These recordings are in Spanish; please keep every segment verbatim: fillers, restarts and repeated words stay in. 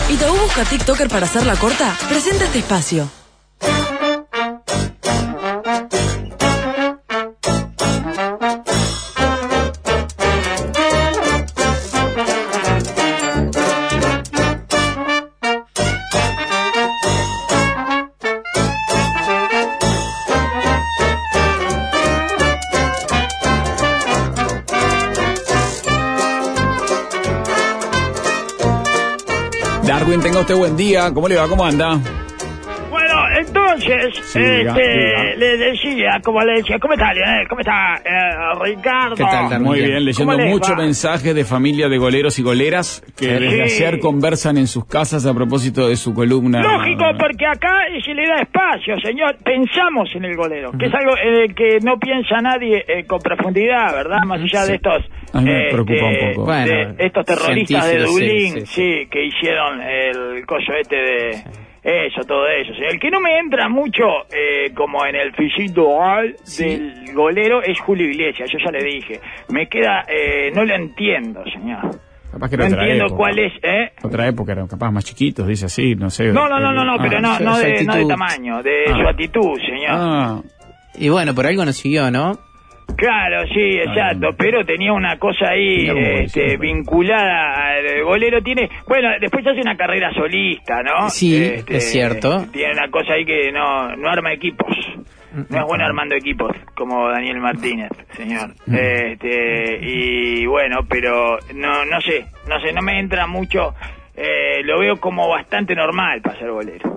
¿Itaú busca TikToker para hacer la corta? Presenta este espacio. Darwin, tenga usted buen día. ¿Cómo le va? ¿Cómo anda? Bueno, entonces, Sí, este, diga, diga. le decía, como le decía, ¿cómo está, Lionel? ¿Cómo está, eh, Ricardo? ¿Qué tal, Darwin? Muy bien, leyendo ¿Cómo les muchos va? mensajes de familia de goleros y goleras que Sí. desde ayer conversan en sus casas a propósito de su columna. Lógico, porque acá se le da espacio, señor. Pensamos en el golero, que es algo en el que no piensa nadie eh, con profundidad, ¿verdad? Más allá Sí. de estos... A mí me preocupa un poco. de Bueno, estos terroristas de científicos, Dublín, sí, sí, sí, sí. que hicieron el coso este de... Eso, todo eso. Sí. El que no me entra mucho eh, como en el físico Sí. del golero es Julio Iglesias, yo ya le dije. Me queda... Eh, no lo entiendo, señor. Capaz que No era otra entiendo época. cuál es, ¿eh? Otra época, eran capaz más chiquitos, dice así, no sé. No, no, no, no, no, Ah, pero no, su- no, su de, no de actitud. tamaño, de Ah. su actitud, señor. Ah, Y bueno, por algo nos siguió, ¿no? Claro, sí, exacto, bien. pero tenía una cosa ahí Mira cómo este, dice, vinculada al golero. Tiene, bueno, después hace una carrera solista, ¿no? Sí, Este, es cierto. Tiene una cosa ahí que no, no arma equipos. No es bueno armando equipos, como Daniel Martínez, señor. Mm. Este, y bueno, pero no, no sé, no sé, no me entra mucho. Eh, lo veo como bastante normal para ser golero.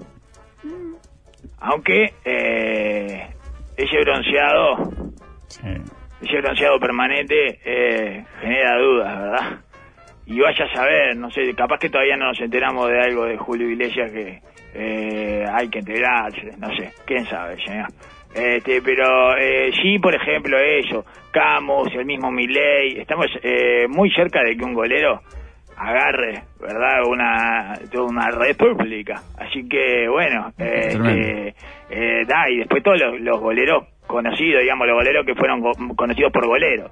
Aunque eh, ese bronceado, sí. ese bronceado permanente eh, genera dudas, ¿verdad? Y vaya a saber, no sé, capaz que todavía no nos enteramos de algo de Julio Iglesias que eh, hay que enterarse, no sé, quién sabe, señor. Este, pero eh, sí, por ejemplo, eso, Camus, el mismo Milei, estamos eh, muy cerca de que un golero agarre, ¿verdad? Una toda una república. Así que, bueno, este, eh, da, y después todos los, los goleros conocidos, digamos, los goleros que fueron go- conocidos por goleros.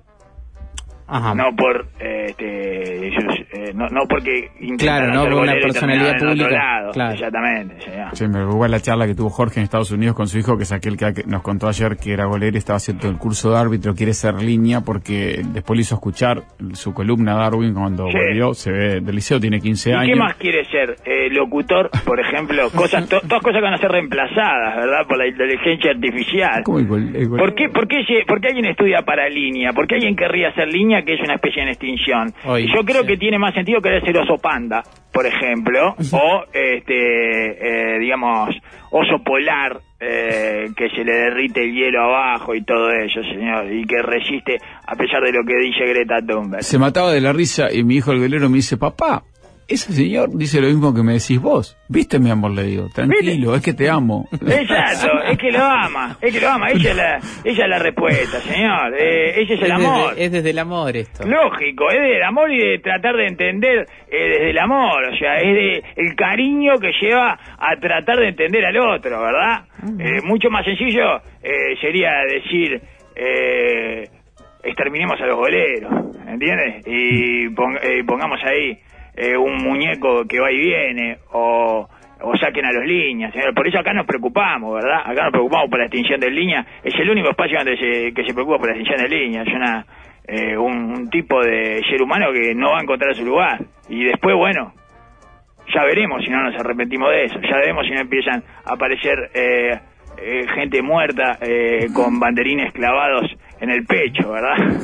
Ajá. No por, eh, este, ellos, eh, no, no porque intentaron Claro, no ser por una golero y personalidad terminaron en otro pública, lado. claro. Exactamente, señor. Sí, me preocupa la charla que tuvo Jorge en Estados Unidos con su hijo, que es aquel que nos contó ayer que era golero y estaba haciendo el curso de árbitro, quiere ser línea porque después le hizo escuchar su columna Darwin cuando Sí. volvió, se ve del liceo, tiene quince ¿Y años. qué más quiere ser? Eh, locutor, por ejemplo, cosas, to- todas cosas que van a ser reemplazadas, ¿verdad? Por la inteligencia artificial. ¿Cómo el gol- el golero? ¿Por qué, por, qué, se- por qué alguien estudia para línea? ¿Por qué alguien querría ser línea, que es una especie en extinción? Hoy, Yo creo sí. que tiene más sentido querer ser oso panda, por ejemplo, o, este, eh, digamos, oso polar, eh, que se le derrite el hielo abajo y todo eso, señor, y que resiste a pesar de lo que dice Greta Thunberg. Se mataba de la risa y mi hijo el golero me dice, papá, ese señor dice lo mismo que me decís vos. ¿Viste, mi amor? Le digo, tranquilo, es que te amo. Exacto, es que lo ama, es que lo ama, ella es la, ella es la respuesta, señor, eh, ese es el Es desde- amor. es desde el amor esto. Lógico, es del amor y de tratar de entender eh, desde el amor, o sea, es de el cariño que lleva a tratar de entender al otro, ¿verdad? Eh, mucho más sencillo eh, sería decir, eh, exterminemos a los goleros, ¿entiendes? Y pong- eh, pongamos ahí eh, un muñeco que va y viene, o... o saquen a los líneas, señor. Por eso acá nos preocupamos, ¿verdad? Acá nos preocupamos por la extinción de líneas. Es el único espacio donde se, que se preocupa por la extinción de líneas. Es una, eh, un, un tipo de ser humano que no va a encontrar su lugar. Y después, bueno, ya veremos si no nos arrepentimos de eso. Ya veremos si no empiezan a aparecer eh, eh, gente muerta eh, con banderines clavados en el pecho, ¿verdad?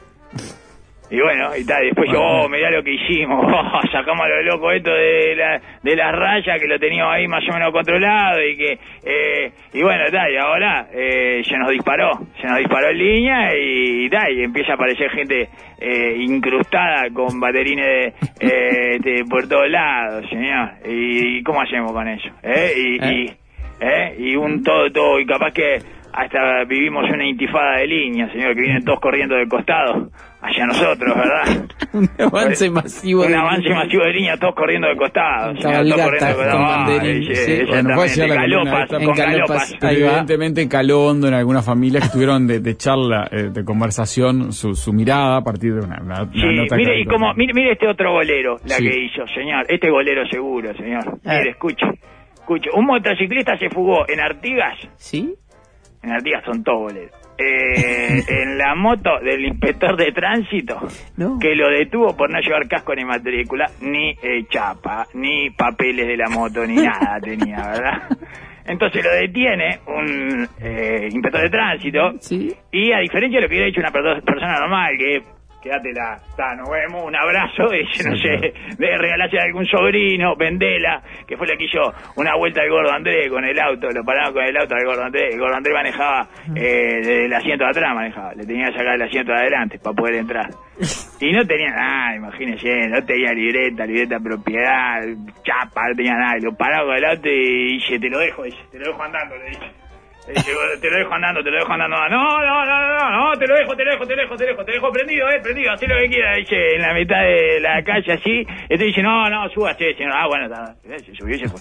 Y bueno, y tal, después yo, oh, mirá lo que hicimos, oh, sacamos a lo loco esto de la de las rayas, que lo teníamos ahí más o menos controlado, y que, eh, y bueno, tal, y ahora eh, se nos disparó, se nos disparó en línea, y tal, y empieza a aparecer gente eh, incrustada con baterines de, eh, de por todos lados, señor, y, y ¿cómo hacemos con eso? ¿Eh? Y, ¿Eh? y, ¿eh? y un todo, todo, y capaz que hasta vivimos una intifada de líneas, señor, que vienen todos corriendo de costado hacia nosotros, ¿verdad? Un avance masivo. Un de avance línea. masivo de línea, todos corriendo de costado. señor, todos Cabalgata corriendo de con costado. Ah, banderín, sí, sí. Bueno, puede ser exactamente, la columna galopas, esta. con En galopas. galopas. Ahí va. Evidentemente calando en algunas familias que tuvieron de, de charla, eh, de conversación, su, su mirada a partir de una, una, una Sí, nota. mire, y que- como, mire, mire este otro golero, la Sí. que hizo, señor. Este golero seguro, señor. Ah. Mire, escuche. Escuche, un motociclista se fugó en Artigas. ¿Sí? En Artigas son todos boleros. Eh, en la moto del inspector de tránsito, No. que lo detuvo por no llevar casco ni matrícula, ni eh, chapa, ni papeles de la moto, ni nada tenía, ¿verdad? Entonces lo detiene un eh, inspector de tránsito, Sí. y a diferencia de lo que hubiera hecho una per- persona normal, que quédatela, está, nos vemos, un abrazo, y yo no sé, de regalarse a algún sobrino, vendela, que fue la que hizo una vuelta al gordo Andrés con el auto, lo pararon con el auto al gordo Andrés, el gordo Andrés manejaba eh, desde el asiento de atrás, manejaba, le tenía que sacar el asiento de adelante para poder entrar. Y no tenía nada, imagínense, no tenía libreta, libreta de propiedad, chapa, no tenía nada, y lo paraba con el auto y dice, te lo dejo, dice, te lo dejo andando, le dice. Le dice, te lo dejo andando, te lo dejo andando. No, no, no, no, no, te lo dejo, te lo dejo, te lo dejo, te lo dejo, te lo dejo prendido, eh, prendido, haz lo que quieras, dice, en la mitad de la calle así. Este dice, no, no, súbase, señor. Ah, bueno, está, se subió y se fue.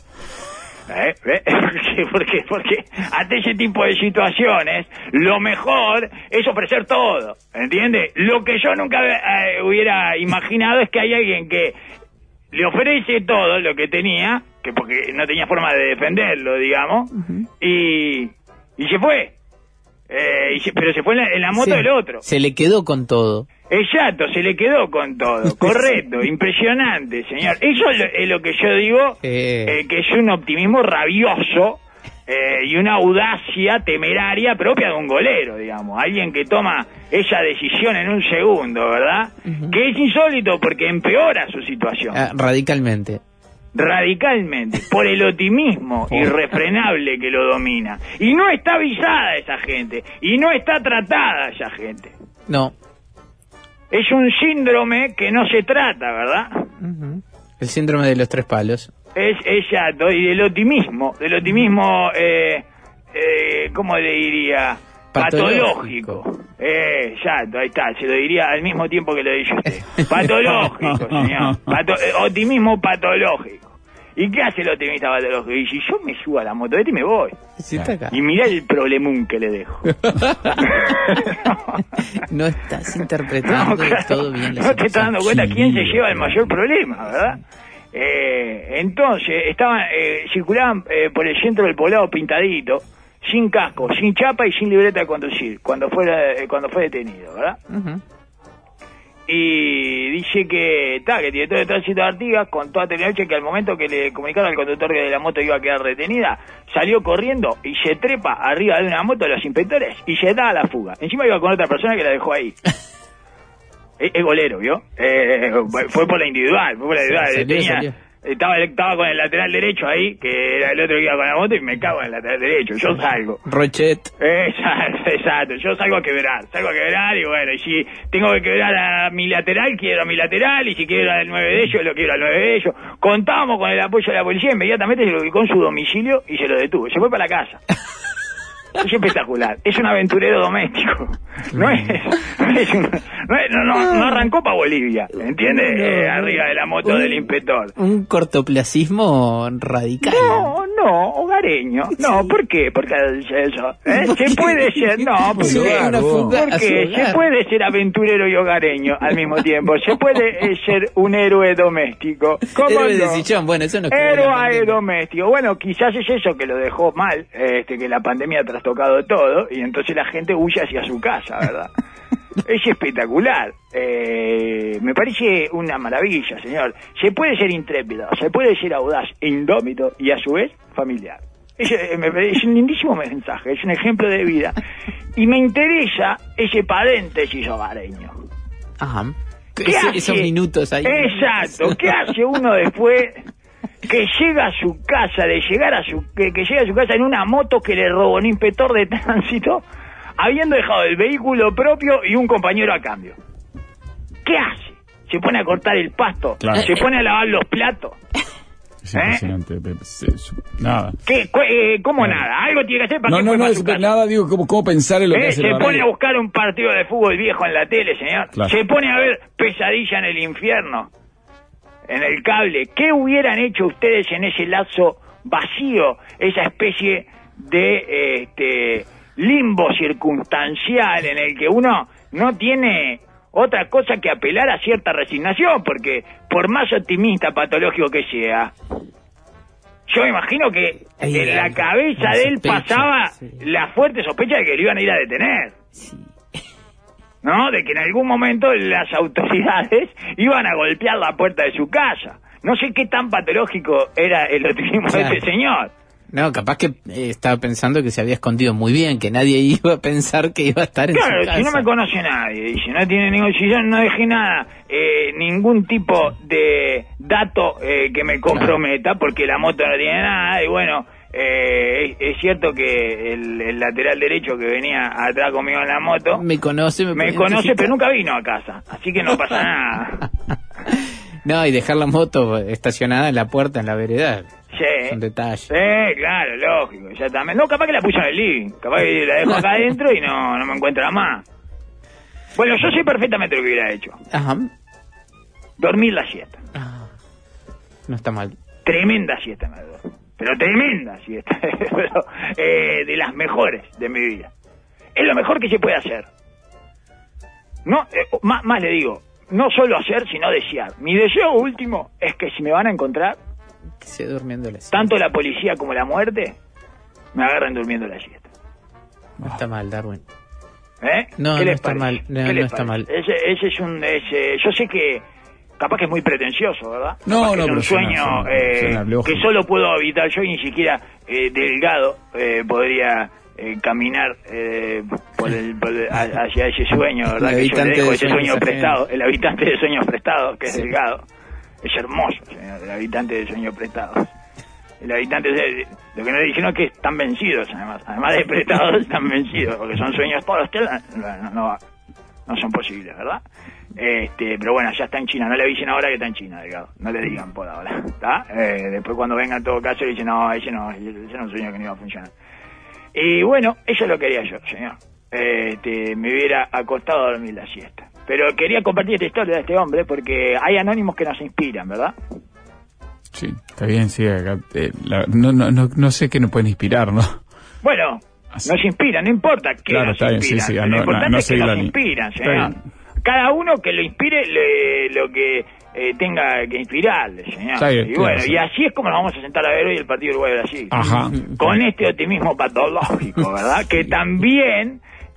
¿Eh? ¿Eh? ¿Por qué? Porque ante ese tipo de situaciones, lo mejor es ofrecer todo, ¿entiende? Lo que yo nunca eh, hubiera imaginado es que hay alguien que le ofrece todo lo que tenía, que porque no tenía forma de defenderlo, digamos, uh-huh. y, y se fue. Eh, y se, pero se fue en la, en la moto Sí, del otro. Se le quedó con todo. Exacto, se le quedó con todo. Correcto, impresionante, señor. Eso es lo, es lo que yo digo, Eh. eh, que es un optimismo rabioso eh, y una audacia temeraria propia de un golero, digamos. Alguien que toma esa decisión en un segundo, ¿verdad? Uh-huh. Que es insólito porque empeora su situación. Ah, radicalmente. Radicalmente, por el optimismo irrefrenable que lo domina. Y no está avisada esa gente, y no está tratada esa gente. No. Es un síndrome que no se trata, ¿verdad? Uh-huh. El síndrome de los tres palos. Es exacto, y del optimismo, del optimismo, eh, eh, ¿cómo le diría? Patológico. Patológico. Eh, exacto, ahí está, se lo diría al mismo tiempo que lo dice usted. Patológico, señor. Pato, eh, optimismo patológico. ¿Y qué hace el optimista patológico? Y si yo me subo a la motoneta y me voy. Sí, está acá. Y mirá el problemón que le dejo. No estás interpretando No, claro, todo bien. no te estás dando cuenta quién se lleva el mayor problema, ¿verdad? Eh, entonces, estaban, eh, circulaban eh, por el centro del poblado pintadito, sin casco, sin chapa y sin libreta de conducir, cuando fue, eh, cuando fue detenido, ¿verdad? Uh-huh. Y dice que está, que el director de tránsito de Artigas contó a Telenoche que al momento que le comunicaron al conductor que de la moto iba a quedar retenida, salió corriendo y se trepa arriba de una moto de los inspectores y se da a la fuga. Encima iba con otra persona que la dejó ahí. es, es golero, ¿vio? Eh, fue por la individual, fue por la individual. Salió, Tenía, salió. Estaba, estaba con el lateral derecho ahí, que era el otro que iba con la moto, y me cago en el lateral derecho. Yo salgo. Rochet. Exacto, exacto. Yo salgo a quebrar. Salgo a quebrar y bueno, y si tengo que quebrar a mi lateral, quiero a mi lateral, y si quiero al nueve de ellos, lo quiero al nueve de ellos. Contábamos con el apoyo de la policía, inmediatamente se lo ubicó en su domicilio y se lo detuvo. Se fue para la casa. Es espectacular, es un aventurero doméstico. No es, no, es un, no, es, no, no, no arrancó para Bolivia, ¿entiendes? No, no, eh, no. arriba de la moto un, del inspector. Un cortoplacismo radical. No, no, hogareño. No, ¿por qué? Porque eso. ¿eh? Se puede ser, no, porque, Una fuga a su porque hogar. se puede ser aventurero y hogareño al mismo tiempo. Se puede eh, ser un héroe doméstico. ¿Cómo Héroe de no? sillón, bueno, eso no es como la Héroe pandemia. doméstico. Bueno, quizás es eso que lo dejó mal, este, que la pandemia ha trastocado todo y entonces la gente huye hacia su casa, ¿verdad? Es espectacular. Eh, me parece una maravilla, señor. Se puede ser intrépido, se puede ser audaz, indómito y a su vez familiar. Es, eh, me parece, es un lindísimo mensaje, es un ejemplo de vida. Y me interesa ese paréntesis hogareño. Ajá. ¿Qué Ese- hace? esos minutos ahí. Exacto. ¿Qué hace uno después que llega a su casa, de llegar a su, que, que llega a su casa en una moto que le robó un inspector de tránsito, habiendo dejado el vehículo propio y un compañero a cambio? ¿Qué hace? ¿Se pone a cortar el pasto? Claro. ¿Se pone a lavar los platos? Es impresionante. ¿Eh? Es, es, nada. ¿Qué? Eh, ¿Cómo nada. nada? Algo tiene que hacer para no, que No, no, no, no, nada, digo, ¿cómo, cómo pensar en lo ¿Eh? que hace Se la pone radio? a buscar un partido de fútbol viejo en la tele, señor. Claro. Se pone a ver Pesadilla en el infierno, en el cable. ¿Qué hubieran hecho ustedes en ese lapso vacío, esa especie de este limbo circunstancial en el que uno no tiene otra cosa que apelar a cierta resignación? Porque por más optimista patológico que sea, yo imagino que Ay, en la ay, cabeza la de él sospecha, pasaba sí. la fuerte sospecha de que lo iban a ir a detener. Sí. ¿No? De que en algún momento las autoridades iban a golpear la puerta de su casa. No sé qué tan patológico era el optimismo Claro. de este señor. No, capaz que eh, estaba pensando que se había escondido muy bien, que nadie iba a pensar que iba a estar en Claro, su casa. si no me conoce nadie, y si no tiene ningún, si yo no dejé nada, eh, ningún tipo de dato eh, que me comprometa, porque la moto no tiene nada, y bueno, eh, es, es cierto que el, el lateral derecho que venía atrás conmigo en la moto, Me conoce, me, me puede conoce, identificar. pero nunca vino a casa, así que no pasa nada. No, y dejar la moto estacionada en la puerta, en la vereda, Sí. es un detalle. Sí, claro, lógico, exactamente. No, capaz que la puso en el living, capaz que la dejo acá adentro y no, no me encuentra más. Bueno, yo sé perfectamente lo que hubiera hecho. Ajá. Dormir la siesta. Ah, no está mal. Tremenda siesta me duermo. Pero tremenda siesta. Pero, eh, de las mejores de mi vida. Es lo mejor que se puede hacer. No, eh, más, más le digo, no solo hacer, sino desear. Mi deseo último es que si me van a encontrar, Que se durmiendo la siesta. tanto la policía como la muerte, me agarren durmiendo la siesta. No está mal, Darwin. ¿Eh? No, ¿Qué no les está parece? mal, no, ¿Qué no les está parece? mal. Ese, ese es un... Ese, yo sé que capaz que es muy pretencioso, ¿verdad? No, Capaz que no, es pero un sueño suena- suena- eh, suena lógico. que solo puedo habitar yo y ni siquiera eh, Delgado eh, podría eh, caminar eh, por el, por el- a- hacia ese sueño, ¿verdad? El Que yo le habitante dejo de ese sueños sueño ajenos. prestado, el habitante de sueños prestados, que es Sí. Delgado. Es hermoso, señor, el habitante de sueños prestados. El habitante de, lo que no dicen es que están vencidos, además. Además de prestados, están vencidos, porque son sueños todos, no, no, no son posibles, ¿verdad? Este, pero bueno, ya está en China, no le avisen ahora que está en China, Delgado, no le digan por ahora, ¿está? Eh, después cuando venga en todo caso le dicen, no, ese no, ese era un sueño que no iba a funcionar. Y bueno, eso lo quería yo, señor. Este, me hubiera acostado a dormir la siesta. Pero quería compartir esta historia de este hombre porque hay anónimos que nos inspiran, ¿verdad? Sí, está bien, sí. Acá, eh, la- no, no, no, no sé qué nos pueden inspirar, ¿no? Bueno, Así. nos inspiran, no importa qué Claro, nos está bien, inspiran. sí, sí, Lo no- importante no es que seguir nos la línea. inspiran, Está señor. bien. Cada uno que lo inspire le- lo que eh, tenga que inspirarle, señor. Está bien, y claro, bueno, sí. y así es como nos vamos a sentar a ver hoy el partido Uruguay-Brasil. Ajá. Con este optimismo patológico, ¿verdad? Que también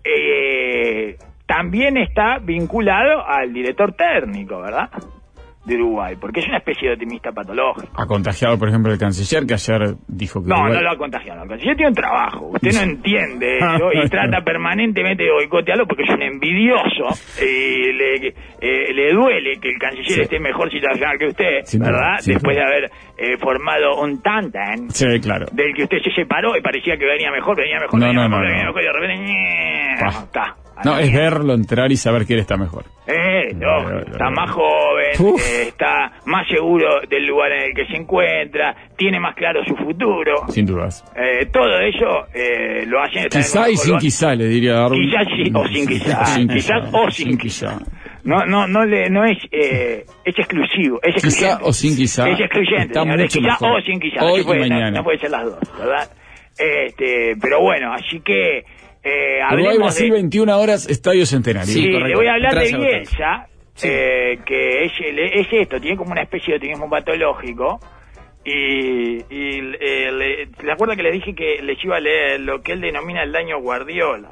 eh, también está vinculado al director técnico, ¿verdad? De Uruguay, porque es una especie de optimista patológico. Ha contagiado, por ejemplo, el canciller, que ayer dijo que... No, Uruguay- no lo ha contagiado. El canciller tiene un trabajo. Usted no entiende eso y trata permanentemente de boicotearlo porque es un envidioso. Y le, eh, le duele que el canciller Sí. esté mejor situacional que usted, Sin duda, ¿verdad? sin Después duda. de haber eh, formado un tantan Sí, claro. del que usted se separó y parecía que venía mejor, venía mejor, No, venía no, mejor, no, venía no. mejor y de repente... ñe, Pa. está. a No, la es mierda. verlo entrar y saber que él está mejor. Eh, no, No, no, está no. más joven, Uf. eh, está más seguro del lugar en el que se encuentra, tiene más claro su futuro. Sin dudas. Eh, todo eso eh, lo hacen estar en Quizá un y sin mejor quizá, le diría Darwin. Quizás sí, o sin quizá. O sin Quizás o sin quizá. No, no, no le, no es, eh, es exclusivo, es Quizá excluyente. o sin quizá. Es excluyente, Está señor, es mucho quizá mejor. o sin quizá. Hoy no, y puede ser, mañana. no puede ser las dos, ¿verdad? Este, pero bueno, así que eh, Uruguay, hablemos Brasil, de... veintiuna horas, Estadio Centenario. Sí, correcto. le voy a hablar de Entrás a votar. Bielsa, Sí. eh, que es, el- es esto, tiene como una especie de optimismo patológico. Y, y eh, le, ¿se acuerda que le dije que les iba a leer lo que él denomina el daño Guardiola?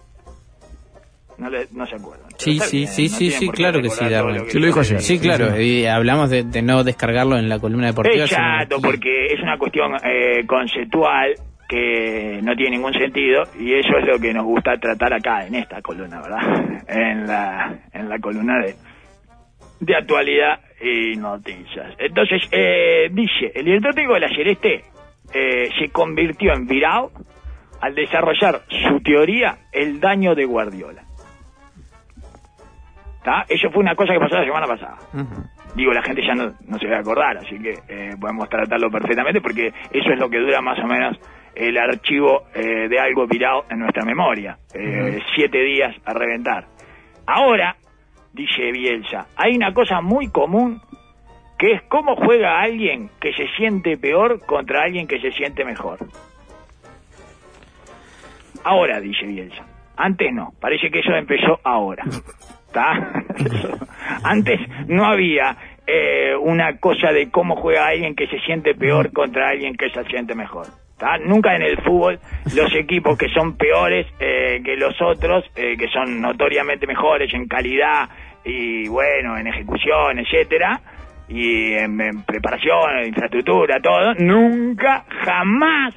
No, le, no se acuerdan. Pero Sí, está sí, bien, sí, no sí, tienen sí, por qué claro que recordar sí, todo Darwin. que Sí, lo yo dijo les ayer. dije. Sí, claro, y hablamos de, de no descargarlo en la columna deportiva. Es sino chato aquí. porque es una cuestión eh, conceptual que no tiene ningún sentido y eso es lo que nos gusta tratar acá en esta columna, ¿verdad? En la en la columna de de actualidad y noticias. Entonces, eh, dice, el director técnico de la Celeste eh, se convirtió en viral al desarrollar su teoría, el daño de Guardiola. ¿Está? Eso fue una cosa que pasó la semana pasada. Ujú. Digo, la gente ya no, no se va a acordar, así que eh, podemos tratarlo perfectamente porque eso es lo que dura más o menos el archivo eh, de algo virado en nuestra memoria. Eh, uh-huh. Siete días a reventar. Ahora, dice Bielsa, hay una cosa muy común que es cómo juega alguien que se siente peor contra alguien que se siente mejor. Ahora, dice Bielsa. Antes no, parece que eso empezó ahora. ¿Está? Antes no había eh, una cosa de cómo juega alguien que se siente peor contra alguien que se siente mejor. ¿Tá? Nunca en el fútbol los equipos que son peores eh, que los otros, eh, que son notoriamente mejores en calidad y bueno, en ejecución, etcétera, y en, en preparación, en infraestructura, todo, nunca, jamás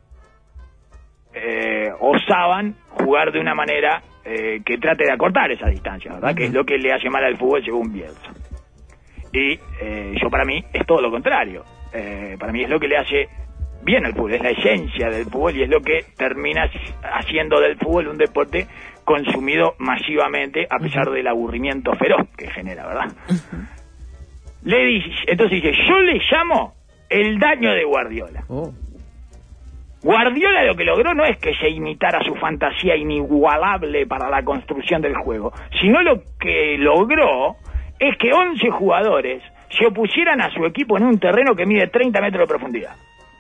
eh, osaban jugar de una manera eh, que trate de acortar esa distancia, ¿verdad? Uh-huh. Que es lo que le hace mal al fútbol según Bielsa. Y eh, yo para mí es todo lo contrario. Eh, para mí es lo que le hace bien al fútbol, es la esencia del fútbol y es lo que termina haciendo del fútbol un deporte consumido masivamente a pesar uh-huh. del aburrimiento feroz que genera, ¿verdad? Uh-huh. Le dice, entonces dice, yo le llamo el daño de Guardiola. Oh. Guardiola lo que logró no es que se imitara su fantasía inigualable para la construcción del juego, sino lo que logró es que once jugadores se opusieran a su equipo en un terreno que mide treinta metros de profundidad.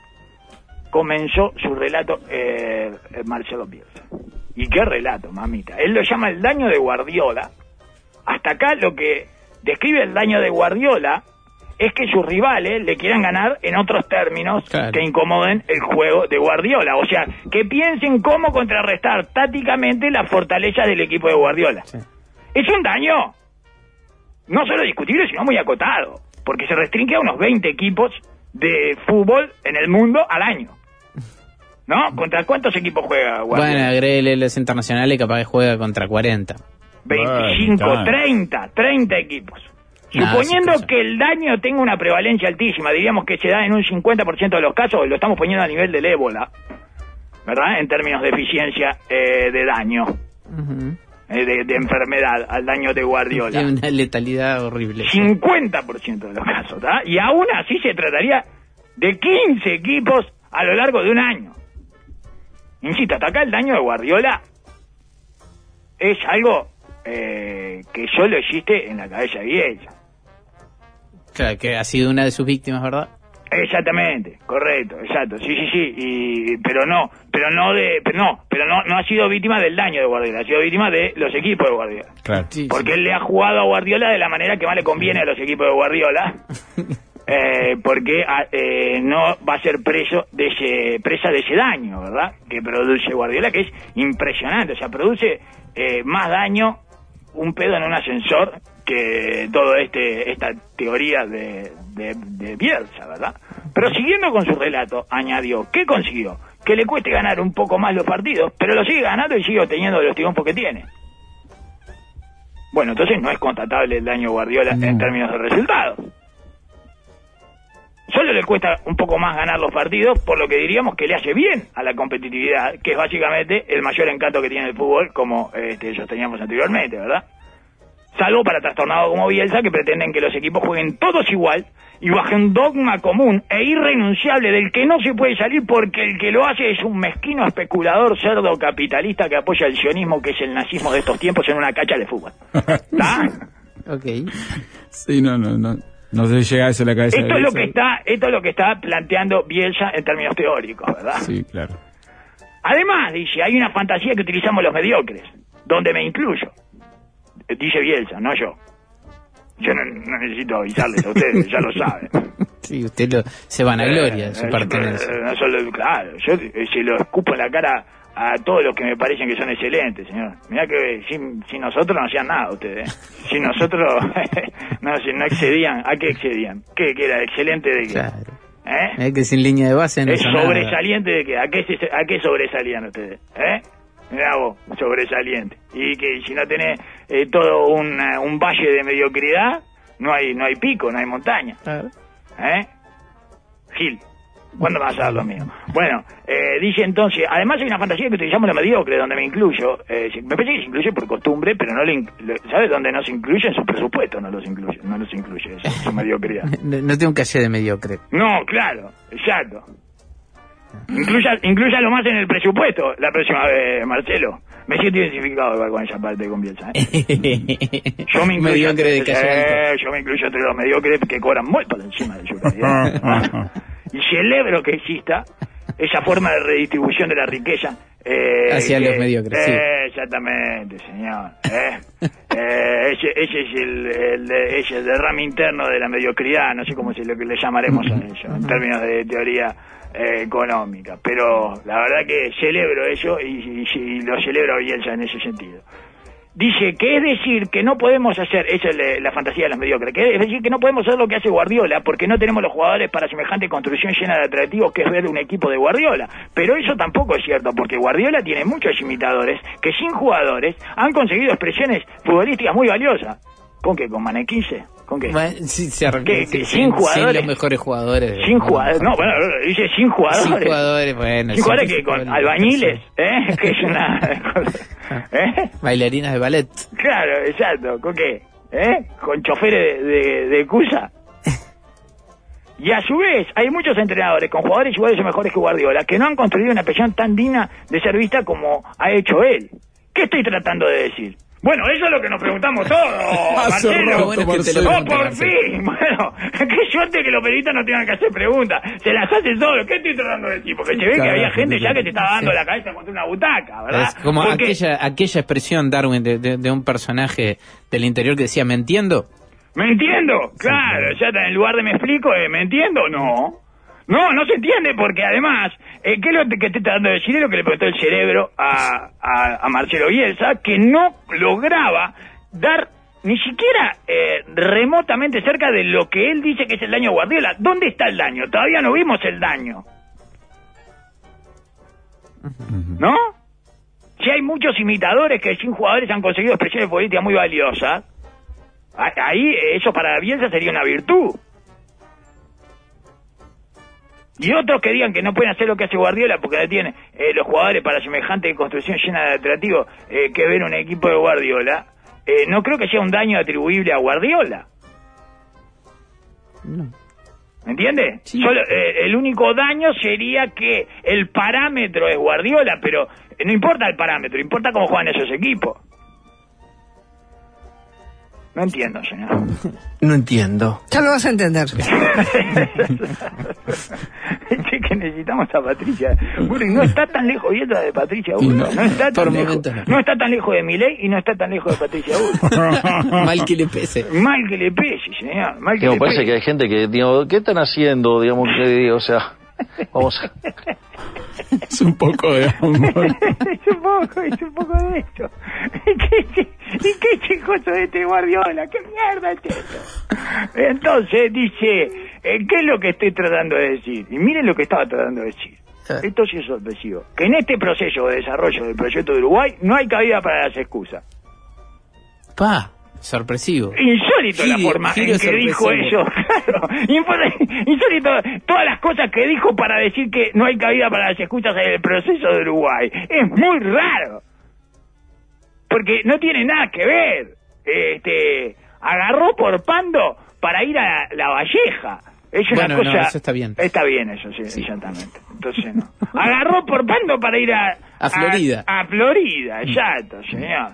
Comenzó su relato eh, Marcelo Bielsa. ¿Y qué relato, mamita? Él lo llama el daño de Guardiola. Hasta acá lo que describe el daño de Guardiola es que sus rivales le quieran ganar en otros términos claro. que incomoden el juego de Guardiola. O sea, que piensen cómo contrarrestar tácticamente las fortalezas del equipo de Guardiola. Sí. Es un daño no solo discutible, sino muy acotado, porque se restringe a unos veinte equipos de fútbol en el mundo al año. ¿No? ¿Contra cuántos equipos juega Guardiola? Bueno, agréguele los internacionales, capaz que juega contra cuarenta. veinticinco, Ay, treinta, treinta equipos. Suponiendo no, que el daño tenga una prevalencia altísima, diríamos que se da en un cincuenta por ciento de los casos, lo estamos poniendo a nivel del ébola, ¿verdad? En términos de eficiencia eh, de daño, uh-huh. eh, de, de enfermedad al daño de Guardiola. Tiene una letalidad horrible. cincuenta por ciento de los casos, ¿verdad? Y aún así se trataría de quince equipos a lo largo de un año. Insisto, hasta acá el daño de Guardiola es algo eh, que solo existe en la cabeza de Bielsa. Claro, que ha sido una de sus víctimas, ¿verdad? Exactamente, correcto, exacto, sí, sí, sí, y, pero no, pero no de, pero no, pero no, no ha sido víctima del daño de Guardiola, ha sido víctima de los equipos de Guardiola. Claro. Sí, porque sí. Él le ha jugado a Guardiola de la manera que más le conviene a los equipos de Guardiola, eh, porque eh, no va a ser preso de ese, presa de ese daño, ¿verdad? Que produce Guardiola, que es impresionante, o sea, produce eh, más daño un pedo en un ascensor que todo este esta teoría de, de, de Bielsa, ¿verdad? Pero siguiendo con su relato, añadió, ¿qué consiguió? Que le cueste ganar un poco más los partidos, pero lo sigue ganando y sigue obteniendo los triunfos que tiene. Bueno, entonces no es constatable el daño Guardiola no. en términos de resultados. Solo le cuesta un poco más ganar los partidos, por lo que diríamos que le hace bien a la competitividad, que es básicamente el mayor encanto que tiene el fútbol, como este, sosteníamos anteriormente, ¿verdad? Salvo para trastornados como Bielsa, que pretenden que los equipos jueguen todos igual y bajo un dogma común e irrenunciable del que no se puede salir porque el que lo hace es un mezquino especulador cerdo capitalista que apoya el sionismo, que es el nazismo de estos tiempos, en una cancha de fútbol. ¿Está? Ok. Sí, no, no, no. No se llega a eso a la cabeza. Esto es lo que está, esto es lo que está planteando Bielsa en términos teóricos, ¿verdad? Sí, claro. Además, dice, hay una fantasía que utilizamos los mediocres, donde me incluyo. Dice Bielsa, no yo. Yo no, no necesito avisarles a ustedes, ya lo saben. Sí, usted lo, se vanagloria de eh, su eh, pertenencia. No solo, claro, yo eh, se lo escupo en la cara a todos los que me parecen que son excelentes, señor. Mirá que sin, sin nosotros no hacían nada ustedes, ¿eh? Sin nosotros no, no excedían. ¿A qué excedían? ¿Qué, qué era? ¿Excelente de qué? Claro. ¿Eh? Es que sin línea de base no es hizo sobresaliente nada. de qué. ¿A qué, se, ¿A qué sobresalían ustedes? ¿Eh? Mirá vos, sobresaliente. Y que si no tenés eh, todo un, un valle de mediocridad, no hay no hay pico, no hay montaña. Claro. ¿Eh? Gil. ¿Cuándo me vas a dar lo mío? Bueno, eh, dice entonces, además hay una fantasía que utilizamos la mediocre, donde me incluyo. Eh, me parece que se incluye por costumbre, pero no le, inc- ¿sabes dónde no se incluye? En su presupuesto no los incluye, no los incluye, eso, su mediocridad. No, no tiene un caché de mediocre. No, claro, exacto. Incluya, inclúyalo más en el presupuesto la próxima vez, Marcelo. Me siento identificado igual con esa parte de Convielsa, ¿eh? Yo me incluyo, mediocre de calle eh, yo me incluyo entre los mediocres que cobran muy por encima de su calidad. Y celebro que exista esa forma de redistribución de la riqueza eh, hacia que, los mediocres, eh, sí. Exactamente, señor. ¿eh? eh, ese, ese es el, el, ese el derrame interno de la mediocridad, no sé cómo se lo que le llamaremos a ello, en términos de teoría eh, económica. Pero la verdad que celebro eso y, y, y lo celebro a Bielsa en ese sentido. Dice que es decir que no podemos hacer, esa es la, la fantasía de los mediocres, que es decir que no podemos hacer lo que hace Guardiola porque no tenemos los jugadores para semejante construcción llena de atractivos que es ver un equipo de Guardiola. Pero eso tampoco es cierto porque Guardiola tiene muchos imitadores que sin jugadores han conseguido expresiones futbolísticas muy valiosas. ¿Con qué? ¿Con Manequise? ¿Con qué? Bueno, sí, se arre- ¿Qué? sí, ¿Qué? sin, ¿Sin jugadores? sin los mejores jugadores. Sin jugadores, no, bueno, dice sin jugadores. Sin jugadores, bueno. Sin jugadores que sin con jugadores. albañiles, ¿eh? Que es una... ¿eh? Bailarinas de ballet. Claro, exacto. ¿Con qué? ¿Eh? Con choferes de, de, de Cusa. Y a su vez, hay muchos entrenadores con jugadores iguales o mejores que Guardiola que no han construido una presión tan digna de ser vista como ha hecho él. ¿Qué estoy tratando de decir? Bueno, eso es lo que nos preguntamos todos, Marcelo. Bueno, es que te lo ¡Oh, pregunté, por Marcelo. fin! Bueno, qué suerte que los periodistas no tengan que hacer preguntas. Se las hace solo. ¿Qué estoy tratando de decir? Porque se ve que Carajo, había gente sí. ya que te estaba dando la cabeza contra una butaca, ¿verdad? Es como Porque- aquella, aquella expresión, Darwin, de, de, de un personaje del interior que decía, ¿me entiendo? ¿Me entiendo? Claro, ya está en lugar de me explico, eh, ¿me entiendo? No. No, no se entiende porque además, eh, ¿qué es lo que estoy tratando de decir? Es lo que le preguntó el cerebro a, a, a Marcelo Bielsa, que no lograba dar ni siquiera eh, remotamente cerca de lo que él dice que es el daño a Guardiola. ¿Dónde está el daño? Todavía no vimos el daño. ¿No? Si hay muchos imitadores que sin jugadores han conseguido expresiones políticas muy valiosas, ahí eso para Bielsa sería una virtud. Y otros que digan que no pueden hacer lo que hace Guardiola porque no tienen eh, los jugadores para semejante construcción llena de atractivos eh, que ver un equipo de Guardiola, eh, no creo que sea un daño atribuible a Guardiola. No. ¿Me entiende? Sí. Solo, eh, el único daño sería que el parámetro es Guardiola, pero no importa el parámetro, importa cómo juegan esos equipos. No entiendo, señor. No entiendo. Ya lo vas a entender. Che, que necesitamos a Patricia. Bueno, y no está tan lejos Bielsa de Patricia Bullrich. No, No, está por tan lejos. momentos no. No está tan lejos de Milei y no está tan lejos de Patricia Bullrich. Mal que le pese. Mal que le pese, señor. Mal que Digo, le parece pese. que hay gente que, digo, ¿qué están haciendo? Digamos, que, o sea, vamos a... Es un poco de amor. Es un poco, es un poco de esto. ¿Y qué, y qué chicoso de este Guardiola? ¿Qué mierda es esto? Entonces dice, eh, ¿qué es lo que estoy tratando de decir? Y miren lo que estaba tratando de decir. Esto sí es sorpresivo. Que en este proceso de desarrollo del proyecto de Uruguay no hay cabida para las excusas. Pa, sorpresivo. Insólito la Giro- forma giro en que dijo sorpresivo. eso. Claro. Infor- Insólito todas las cosas que dijo para decir que no hay cabida para las excusas en el proceso de Uruguay. Es muy raro. Porque no tiene nada que ver. Este, agarró por Pando para ir a La Valleja. Es una Bueno, no, cosa. eso está bien. Está bien eso, sí, Sí. exactamente. Entonces no. Agarró por Pando para ir a. A Florida. A, a Florida, exacto, señor.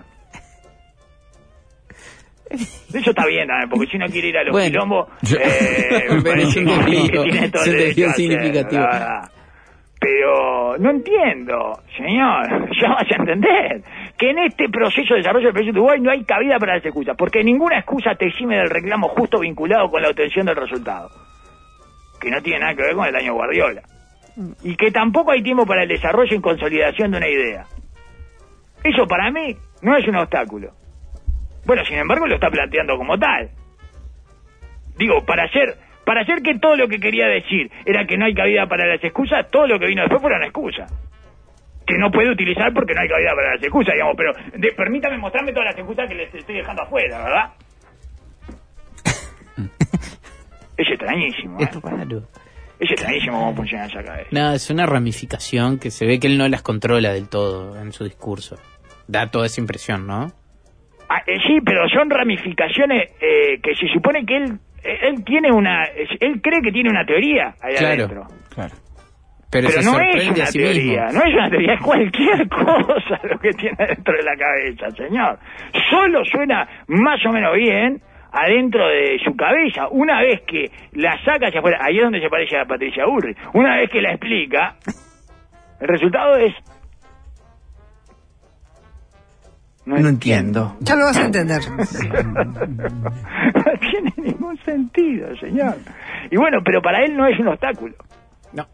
Eso está bien también, porque si uno quiere ir a los Bueno. quilombos, Yo- eh, me Pero parece es un que- desvío, que tiene todo es un el derecho desvío a hacerlo, significativo. la verdad. Pero no entiendo, señor, ya vas a entender, que en este proceso de desarrollo del proyecto de Uruguay no hay cabida para las excusas, porque ninguna excusa te exime del reclamo justo vinculado con la obtención del resultado, que no tiene nada que ver con el daño Guardiola, y que tampoco hay tiempo para el desarrollo y consolidación de una idea. Eso para mí no es un obstáculo. Bueno, sin embargo lo está planteando como tal. Digo, para hacer... Para hacer que todo lo que quería decir era que no hay cabida para las excusas, todo lo que vino después fueron excusas. Que no puede utilizar porque no hay cabida para las excusas, digamos. Pero de, permítame mostrarme todas las excusas que les estoy dejando afuera, ¿verdad? Es extrañísimo, ¿eh? Es raro. Es extrañísimo cómo funciona esa cabeza. No, es una ramificación que se ve que él no las controla del todo en su discurso. Da toda esa impresión, ¿no? Ah, eh, sí, pero son ramificaciones eh, que se supone que él eh, él tiene una... Él cree que tiene una teoría ahí Claro. adentro. Claro. Pero, Pero se no sorprende es una a sí teoría, mismo. no es una teoría, es cualquier cosa lo que tiene dentro de la cabeza, señor. Solo suena más o menos bien adentro de su cabeza. Una vez que la saca hacia afuera, ahí es donde se parece a Patricia Bullrich, una vez que la explica, el resultado es... No, no entiendo. Ya lo vas a entender. No tiene ningún sentido, señor. Y bueno, pero para él no es un obstáculo. No.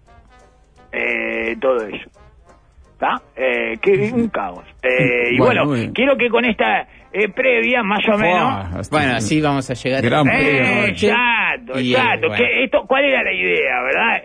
Eh, todo eso. ¿Está? Eh, que un caos. Eh, y Bueno, bueno, muy bien. quiero que con esta eh, previa, más o menos... Buah, hasta- Bueno, así vamos a llegar Gran a Eh, exacto, Y, exacto. bueno. Que esto, ¿cuál era la idea, verdad?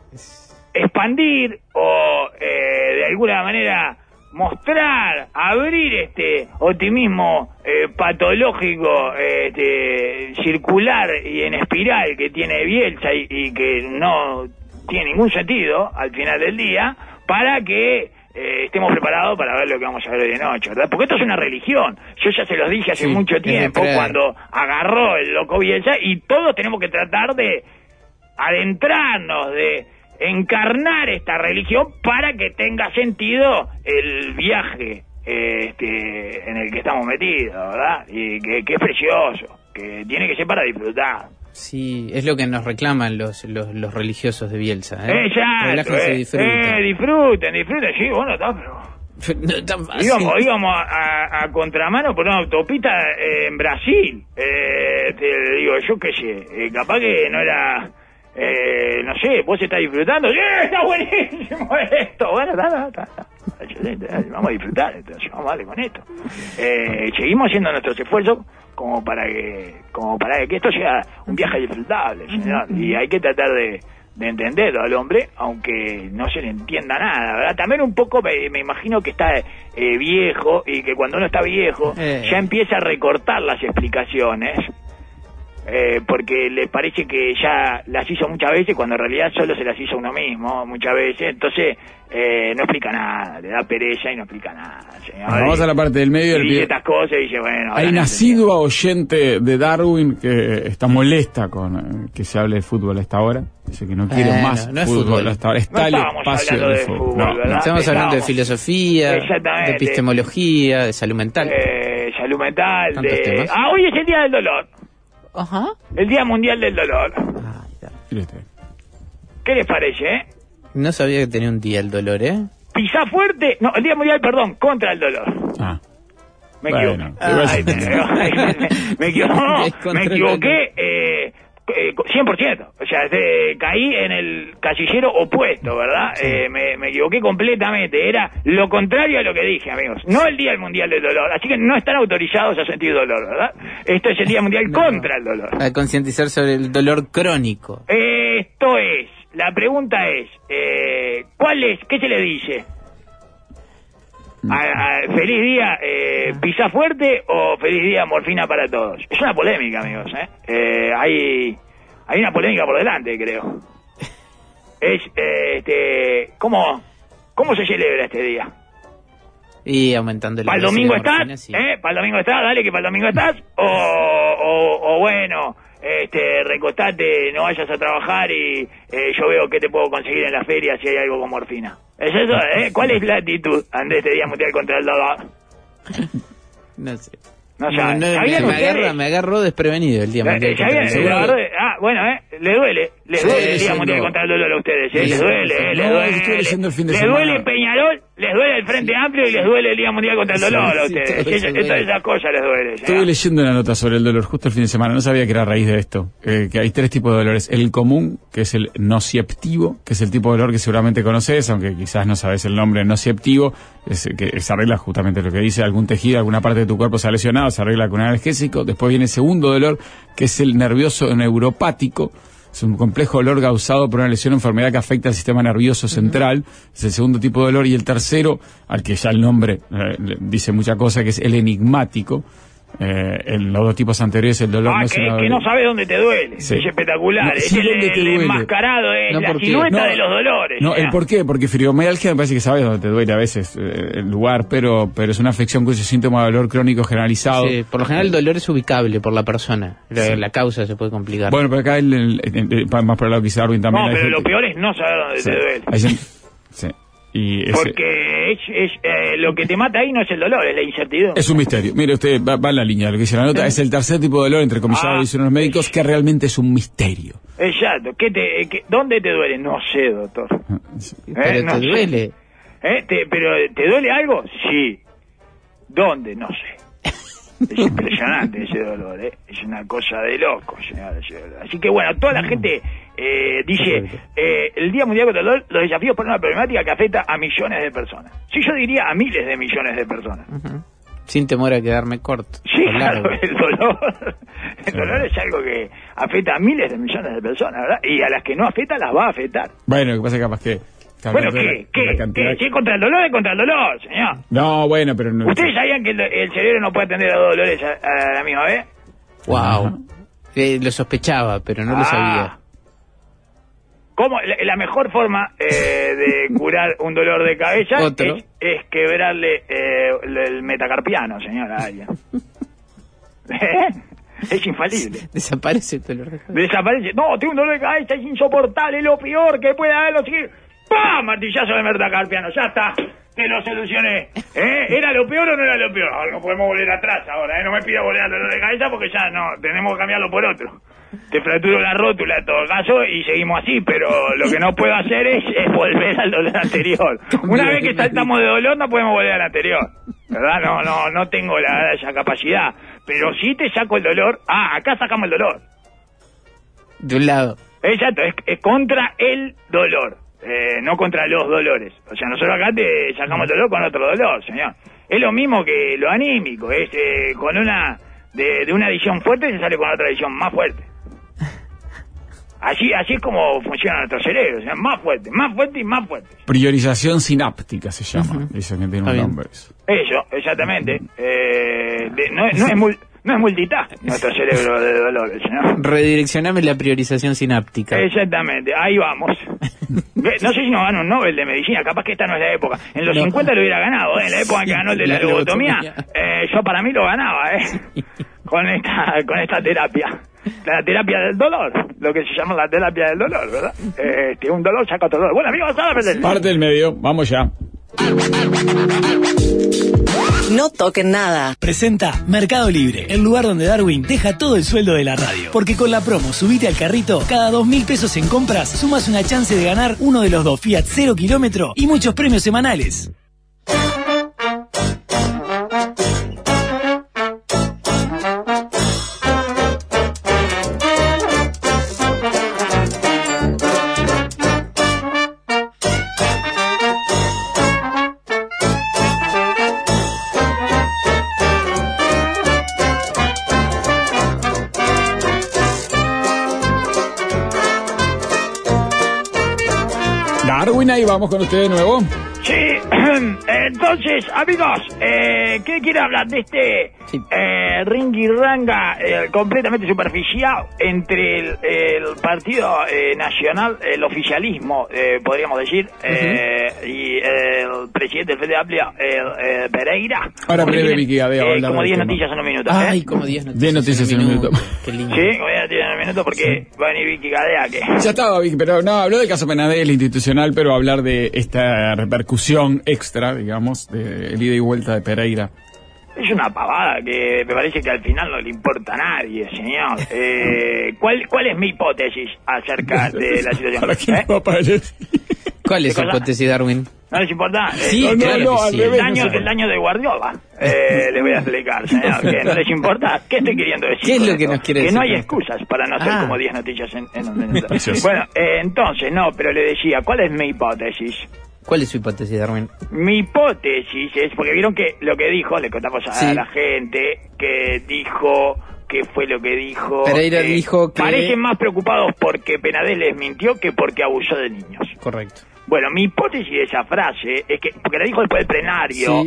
Expandir o eh, de alguna manera mostrar, abrir este optimismo eh, patológico, eh, este, circular y en espiral que tiene Bielsa y, y que no tiene ningún sentido al final del día, para que eh, estemos preparados para ver lo que vamos a ver hoy de noche, ¿verdad? Porque esto es una religión. Yo ya se los dije hace Sí, mucho es de tiempo, creer. cuando agarró el loco Bielsa, y todos tenemos que tratar de adentrarnos, de encarnar esta religión para que tenga sentido el viaje eh, este, en el que estamos metidos, ¿verdad? Y que, que es precioso, que tiene que ser para disfrutar. Sí, es lo que nos reclaman los los, los religiosos de Bielsa, ¿eh? Exacto, Relájense y eh, disfruten. eh, disfruten, disfruten, sí, bueno, está, pero... No es tan fácil. Íbamos, íbamos a, a, a contramano por una autopista eh, en Brasil, eh, te digo, yo qué sé, eh, capaz que no era... Eh, no sé, vos estás disfrutando. ¡Sí, está buenísimo esto! Bueno, está, está, está. Excelente, vamos a disfrutar, entonces, vamos a darle con esto. Eh, seguimos haciendo nuestros esfuerzos como para que como para que esto sea un viaje disfrutable, señor. Y hay que tratar de, de entenderlo al hombre, aunque no se le entienda nada, ¿verdad? También un poco me, me imagino que está eh, viejo, y que cuando uno está viejo Eh. ya empieza a recortar las explicaciones. Eh, porque le parece que ya las hizo muchas veces, cuando en realidad solo se las hizo uno mismo muchas veces. Entonces eh, no explica nada, le da pereza y no explica nada, señor. Vamos a la parte del medio. Y del dice video. estas cosas y dice, bueno... Hay ahora una no asidua oyente de Darwin que está molesta con eh, que se hable de fútbol a esta hora. Dice que no quiere Bueno, más no es fútbol, fútbol. hasta ahora. Está No el estábamos espacio hablando de de fútbol. fútbol, No, ¿verdad? Estamos hablando de Estábamos- filosofía, Exactamente. de epistemología, de salud mental. Eh, salud mental, Tantos de... temas. Ah, hoy es el Día del Dolor. Ajá. El Día Mundial del Dolor. Ay, ya. mire usted. ¿Qué les parece, eh? No sabía que tenía un día el dolor, ¿eh? Pisá fuerte... No, el Día Mundial, perdón, contra el dolor. Ah, Me Bueno, equivoqué. igual Ay, se- me, me, me equivoqué. No, Contra me el equivoqué eh, eh, cien por ciento. O sea, este, caí en el casillero opuesto, ¿verdad? Eh, me, me equivoqué completamente. Era lo contrario a lo que dije, amigos. No el Día del Mundial del Dolor. Así que no están autorizados a sentir dolor, ¿verdad? Esto es el Día Mundial No. contra el dolor. A concientizar sobre el dolor crónico. Esto es. La pregunta es, eh, ¿cuál es? ¿Qué se le dice? A, a- ¿Feliz día eh, pisa fuerte o feliz día morfina para todos? Es una polémica, amigos, ¿eh? Eh, hay, hay una polémica por delante, creo. Es, eh, este, ¿cómo, ¿cómo se celebra este día? Y aumentando la ¿Para el dosis de domingo estás? morfina, sí. ¿Eh? ¿Para el domingo estás? Dale que para el domingo estás. O, o, o bueno, este, recostate, no vayas a trabajar y eh, yo veo qué te puedo conseguir en la feria si hay algo con morfina. ¿Es eso? ¿Eh? ¿Cuál es la actitud ante este Día Mundial contra el Dolor? No sé. No No, saben. no, me, ¿Sabían me ustedes? agarra, me agarró desprevenido el día Eh, mundial eh, contra ¿sabían? el Eh, dolor. la verdad, ah, bueno, ¿eh? Les duele. Les Sí, duele el Día sí, Mundial no. contra el Dolor a ustedes, ¿eh? Sí, Les sí, duele, sí. eh, les No, duele. estuve leyendo el fin de les semana. duele Peñarol, les duele el Frente Amplio y les duele el Día Mundial contra el Sí, Dolor a sí, ustedes. todo Sí, eso es- todas duele. esas cosas les duele. Estuve ¿eh? leyendo una nota sobre el dolor justo el fin de semana, no sabía que era a raíz de esto, eh, que hay tres tipos de dolores. El común, que es el nociceptivo, que es el tipo de dolor que seguramente conoces, aunque quizás no sabes el nombre. Nociceptivo es eh, que se arregla justamente lo que dice, algún tejido, alguna parte de tu cuerpo se ha lesionado, se arregla con un analgésico. Después viene el segundo dolor, que es el nervioso neuropático. Es un complejo dolor causado por una lesión o enfermedad que afecta al sistema nervioso central. Es el segundo tipo de dolor. Y el tercero, al que ya el nombre eh, le dice mucha cosa, que es el enigmático, Eh, en los dos tipos anteriores el dolor ah, no que, es una que no sabes dónde te duele. Sí. Es espectacular. No, es sí, el, dónde te el duele. enmascarado, es No, la ¿por qué? silueta No, de los dolores. No, ¿ya? el por qué, porque fibromialgia me parece que sabes dónde te duele a veces eh, el lugar, pero pero es una afección cuyo síntoma de dolor crónico generalizado. Sí, por lo general el dolor es ubicable por la persona. La, Sí. la causa se puede complicar. Bueno, pero acá el, el- el- el- más por el lado que dice Darwin también. No, hay pero gente- lo peor es no saber dónde Sí. te duele. Hay gente- sí. Y ese- Porque es, es, eh, lo que te mata ahí no es el dolor, es la incertidumbre. es un misterio. Mire, usted va, va en la línea, lo que dice la nota, es el tercer tipo de dolor, entre comillas, Ah. dicen los médicos, que realmente es un misterio. Exacto. ¿Qué te, qué- ¿Dónde te duele? No sé, doctor. Pero Eh, no te sé. duele. ¿Eh? Te- ¿Pero te duele algo? Sí. ¿Dónde? No sé. Es impresionante ese dolor, ¿eh? Es una cosa de loco, señora, ese dolor. Así que bueno, toda la gente eh, dice, eh, el Día Mundial contra el Dolor, los desafíos por una problemática que afecta a millones de personas. Sí, yo diría a miles de millones de personas. Ujú. Sin temor a quedarme corto. Sí, o claro, largo. el dolor, el dolor es algo que afecta a miles de millones de personas, ¿verdad? Y a las que no afecta, las va a afectar. Bueno, lo que pasa es que capaz que... capaz Bueno, que ¿qué? la- la ¿Qué? cantidad- ¿Qué? Si es contra el dolor, es contra el dolor, señor. No, bueno, pero no... ¿Ustedes sabían que el, el cerebro no puede atender a dos dolores a, a la misma vez? Wow. Eh, lo sospechaba, pero no lo Ah. sabía. ¿Cómo? La, la mejor forma eh, de curar un dolor de cabeza Otro. es, es quebrarle eh, el, el metacarpiano, señora, a alguien. ¿Eh? Es infalible. Desaparece el dolor de cabeza. Desaparece. No, tengo un dolor de cabeza, es insoportable, es lo peor que puede haber. Lo sigue. ¡Pam! Martillazo de metacarpiano, ya está. Te lo solucioné. ¿Eh? ¿Era lo peor o no era lo peor? Ah, no podemos volver atrás ahora, ¿eh? No me pida volver al dolor de cabeza porque ya no, tenemos que cambiarlo por otro. Te fracturo la rótula en todo caso y seguimos así, pero lo que no puedo hacer es, es volver al dolor anterior. Una vez que saltamos de dolor no podemos volver al anterior. ¿Verdad? No, no, no tengo la, esa capacidad. Pero sí te saco el dolor. Ah, acá sacamos el dolor. De un lado. Exacto, es, es contra el dolor, eh, no contra los dolores. O sea, nosotros acá te sacamos el dolor con otro dolor, señor. Es lo mismo que lo anímico, es eh, con una de, de una adición fuerte se sale con otra adición más fuerte. Así, así es como funciona nuestro cerebro, o sea, más fuerte, más fuerte y más fuerte. Priorización sináptica se llama. Dicen que tiene Está un bien. nombre eso. Eso, exactamente. Eh, de- no, es- no, es mul- no es multitask nuestro cerebro de dolores, señor. Redireccioname la priorización sináptica. Exactamente, ahí vamos. Ve, No sé si nos gana un Nobel de Medicina, capaz que esta no es la época. En los No. cincuenta lo hubiera ganado, ¿eh? En la época en que ganó el de la, La lobotomía, lobotomía. eh, yo para mí lo ganaba, ¿eh? Con esta, con esta terapia. La terapia del dolor, lo que se llama la terapia del dolor, ¿verdad? Eh, Este, un dolor saca otro dolor. Bueno, amigos, ahora aprenden. Parte del medio, vamos ya. No toquen nada. Presenta Mercado Libre, el lugar donde Darwin deja todo el sueldo de la radio. Porque con la promo Subite al Carrito, cada dos mil pesos en compras, sumas una chance de ganar uno de los dos Fiat cero kilómetro y muchos premios semanales. Darwin, ahí vamos con usted de nuevo. Sí, entonces, amigos, eh, ¿qué quiere hablar de este Sí. eh, ringirranga eh, completamente superficial entre el, el Partido eh, Nacional, el oficialismo, eh, podríamos decir, eh, y el presidente del Frente Amplio, el, eh, Pereira? Ahora breve, Porque Vicky Gadea, va a eh, hablar como del diez tema. noticias en un minuto. Ay, ¿eh? como diez noticias, diez noticias en un minuto. Qué lindo. Sí, como diez noticias en un minuto porque va a venir Vicky Gadea, que... Ya estaba, Vicky, pero no, habló del caso Penadel institucional, pero hablar de esta repercusión extra, digamos, de el ida y vuelta de Pereira. Es una pavada que me parece que al final no le importa a nadie, señor. Eh, ¿cuál, ¿Cuál es mi hipótesis acerca de la situación? ¿Para quién ¿Eh? va a aparecer? ¿Cuál es ¿Qué su cosa? hipótesis, Darwin? ¿No les importa? Eh, Sí, no, no, claro no, que al sí. revés. el, daño, no sé. el daño de Guardiola. Eh, le voy a explicar, señor. Que no les importa. ¿Qué estoy queriendo decir? ¿Qué es con lo que esto? nos quiere que decir no hay con esto? excusas para no hacer Ah. como diez noticias en, en un minuto. Precioso. Bueno, eh, entonces, no, pero le decía, ¿cuál es mi hipótesis? ¿Cuál es su hipótesis, Darwin? Mi hipótesis es, porque vieron que lo que dijo, le contamos a Sí. la gente, que dijo, que fue lo que dijo. Pereira eh, dijo que- Parecen más preocupados porque Penadel les mintió que porque abusó de niños. Correcto. Bueno, mi hipótesis de esa frase es que, porque la dijo después del plenario, Sí.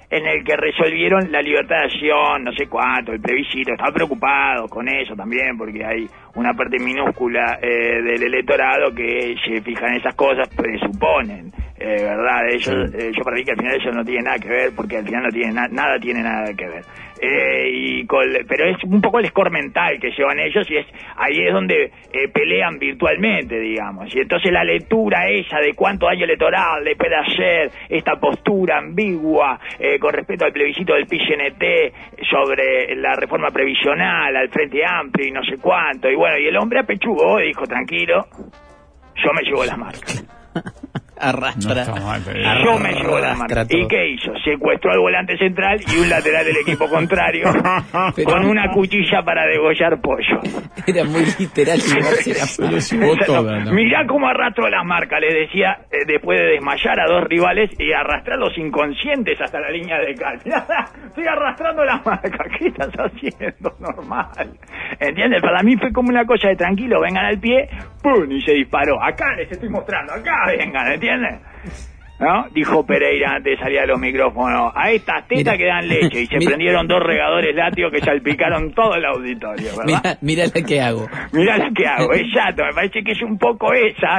en el que resolvieron la libertad de acción, no sé cuánto, el plebiscito. Estaban preocupados con eso también, porque hay una parte minúscula eh, del electorado que se fija en esas cosas, presuponen, eh, ¿verdad? Ellos, eh, yo para mí que al final eso no tiene nada que ver, porque al final no tiene na- nada tiene nada que ver. Eh, y con, pero es un poco el score mental que llevan ellos, y es ahí es donde eh, pelean virtualmente, digamos. Y entonces la lectura esa de cuánto daño electoral le puede hacer esta postura ambigua eh, con respecto al plebiscito del P I N T sobre la reforma previsional, al Frente Amplio y no sé cuánto. Y bueno, y el hombre apechugó y dijo, tranquilo, yo me llevo las marcas. Arrastra. No mal, pero... Yo me llevo las marcas. ¿Y qué hizo? Secuestró al volante central y un lateral del equipo contrario Pero... con una cuchilla para degollar pollo. Era muy literal. ¿no? Mirá cómo arrastró las marcas, les decía, eh, después de desmayar a dos rivales y arrastrarlos inconscientes hasta la línea de cal. Estoy arrastrando las marcas. ¿Qué estás haciendo? Normal. ¿Entiendes? Para mí fue como una cosa de tranquilo, vengan al pie, ¡pum! Y se disparó. Acá les estoy mostrando, acá vengan, ¿entiendes? ¿No? Dijo Pereira antes de salir a los micrófonos. A estas tetas que dan leche. Y se mira, prendieron dos regadores látigos que salpicaron todo el auditorio, ¿verdad? Mira, mira la que hago. Mirá la que hago, exacto, me parece que es un poco esa.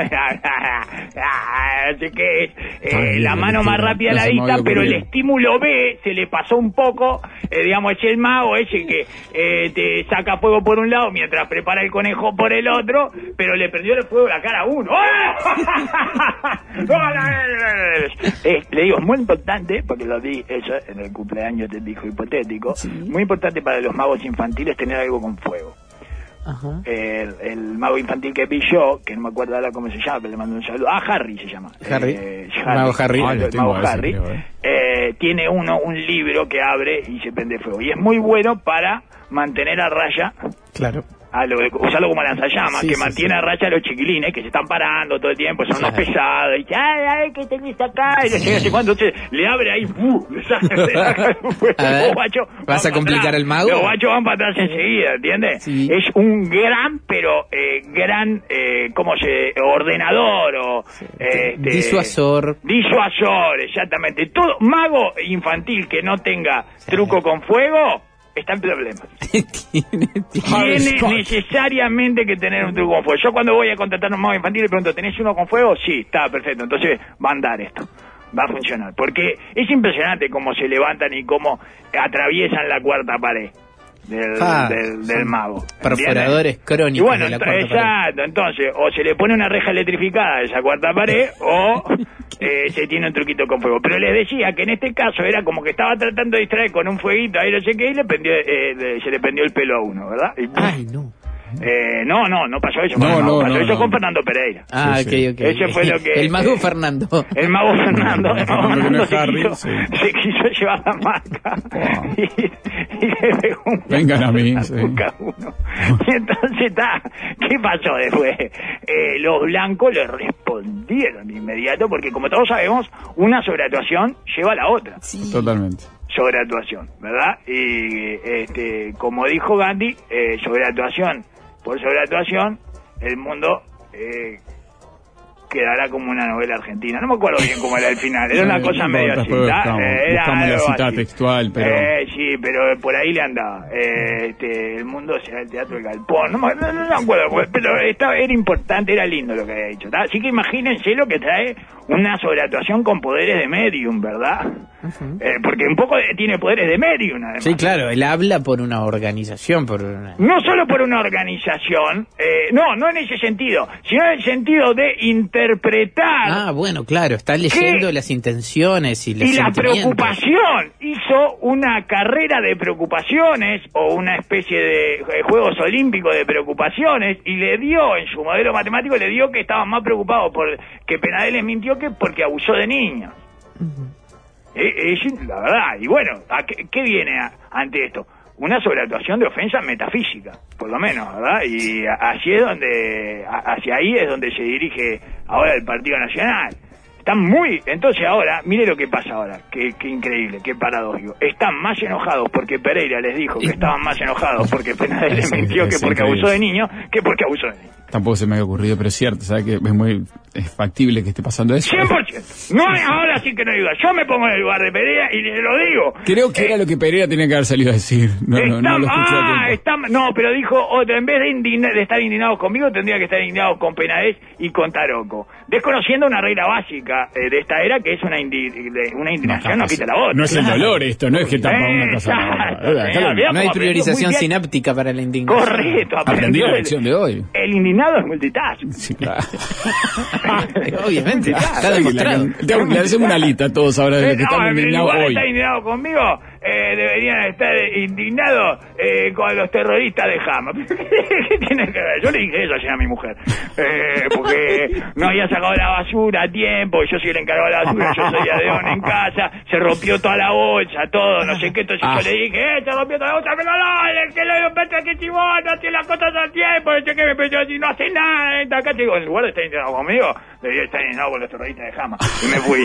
Así que es eh, la mano más rápida a la vista, pero el estímulo B se le pasó un poco, eh, digamos, es el mago ese que eh, te saca fuego por un lado mientras prepara el conejo por el otro, pero le prendió el fuego la cara a uno. Eh, le digo, es muy importante, porque lo di eso en el cumpleaños del hijo hipotético, ¿sí? Muy importante para los magos infantiles tener algo con fuego. Ajá. El, el mago infantil que vi yo, que no me acuerdo ahora cómo se llama, pero le mando un saludo. Ah, Harry se llama. Harry. Eh, el mago Harry. El, el mago Harry. Creo, eh. Eh, tiene uno un libro que abre y se prende fuego. Y es muy bueno para mantener a raya. Claro. A lo, usarlo como lanzallamas, sí, que sí, mantiene sí. a raya a los chiquilines que se están parando todo el tiempo, son unos pesados, y ay, ay, que tenés acá, y no sé hace cuánto, entonces le abre ahí, ¡uh! Le saca, le saca el fuego. Los guachos ¿vas a complicar atrás. El mago? Los guachos van para atrás enseguida, ¿entiendes? Sí. Es un gran, pero eh, gran, eh, ¿cómo se? Ordenador o... Sí. Eh, este, disuasor. Disuasor, exactamente. Todo mago infantil que no tenga sí. truco con fuego... está en problemas. tiene, tiene necesariamente que tener un truco con fuego. Yo cuando voy a contratar un mago infantil le pregunto, ¿tenés uno con fuego? Sí, está perfecto. Entonces va a andar esto. Va a funcionar. Porque es impresionante cómo se levantan y cómo atraviesan la cuarta pared del, ah, del, del mago. Perforadores crónicos. Y bueno, de la ent- cuarta exacto. pared. Entonces, o se le pone una reja electrificada a esa cuarta pared o... Eh, se tiene un truquito con fuego. Pero les decía que en este caso era como que estaba tratando de distraer con un fueguito ahí no sé qué y le prendió, eh, le, se le prendió el pelo a uno, ¿verdad? Y, Ay, no. Eh, no, no, no pasó eso. No, con, no, pasó no, eso no. con Fernando Pereira. Ah, sí, ok, sí. ok. Ese fue lo que... El mago eh, Fernando. El mago Fernando. El mago Fernando se, Harry, quiso, sí. se quiso llevar la marca. Wow. Y, y le pegó un... Vengan a mí, sí. uno. Y entonces está... ¿Qué pasó después? Eh, los blancos le respondieron de inmediato porque como todos sabemos, una sobreactuación lleva a la otra. Sí. Totalmente. Sobreactuación, ¿verdad? Y este, como dijo Gandhi, eh, sobreactuación por sobreactuación, el mundo eh, quedará como una novela argentina. No me acuerdo bien cómo era el final, era una Eh, cosa no, medio así. después ¿tá? buscamos, Eh, era buscamos la algo cita así. textual, pero... Eh, sí, pero por ahí le andaba. Eh, este, el mundo será el teatro del galpón. No, me- no, no me acuerdo, pero estaba, era importante, era lindo lo que había dicho. ¿tá? Así que imagínense lo que trae una sobreactuación con poderes de medium, ¿verdad? Uh-huh. Eh, porque un poco de- tiene poderes de medium, además. Sí, claro, él habla por una organización, por una... No solo por una organización, eh, no, no en ese sentido, sino en el sentido de interpretar. Ah, bueno, claro, está leyendo ¿Qué? las intenciones y los Y la sentimientos. preocupación, hizo una carrera de preocupaciones o una especie de eh, Juegos Olímpicos de preocupaciones y le dio, en su modelo matemático, le dio que estaban más preocupados por que Penadez les mintió que porque abusó de niños. Uh-huh. Eh, es la verdad, y bueno, ¿a qué, qué viene a, ante esto? Una sobreactuación de ofensa metafísica, por lo menos, ¿verdad? Y a, así es donde, a, hacia ahí es donde se dirige ahora el Partido Nacional. Están muy... Entonces ahora, mire lo que pasa ahora, qué, qué increíble, qué paradójico. Están más enojados porque Pereira les dijo que estaban más enojados porque Penadez les mintió que porque abusó de niños, que porque abusó de niños. tampoco se me había ocurrido, pero es cierto, ¿sabes? Que es muy es factible que esté pasando eso. cien por ciento. No, ahora sí que no digo. Yo me pongo en el lugar de Pereira y le lo digo. Creo que eh, era lo que Pereira tenía que haber salido a decir. No, está, no, no lo escuché a ah, está, no, pero dijo, otra, en vez de, indigna, de estar indignado conmigo, tendría que estar indignado con Penades y con Taroco. Desconociendo una regla básica eh, de esta era, que es una, indi, una indignación, no, no quita la otra. No es el dolor esto, no es que tapa eh, una cosa. No, no, no hay priorización sináptica para la indignación. Correcto. Aprendí la lección de hoy. El indignado es multitask. Sí, claro. Obviamente, claro, está demostrado. Le, le hacemos una lista todos ahora de los que no, están indignados hoy. Está indignado conmigo, eh, deberían estar indignados eh, con los terroristas de Hamas. ¿Qué tiene que ver? Yo le dije eso ayer a mi mujer. Eh, porque no había sacado la basura a tiempo, yo soy el encargado de la basura, yo soy Adeón en casa, se rompió toda la bolsa, todo, no sé qué, entonces ah. yo le dije, eh, se rompió toda la bolsa, pero no, el que lo pasa que chivón, no tiene las cosas al tiempo, no sé qué, me pensó así, no hace nada, está acá, digo, en lugar de estar indignado conmigo, debería estar indignado con los terroristas de Hamas. Y me fui.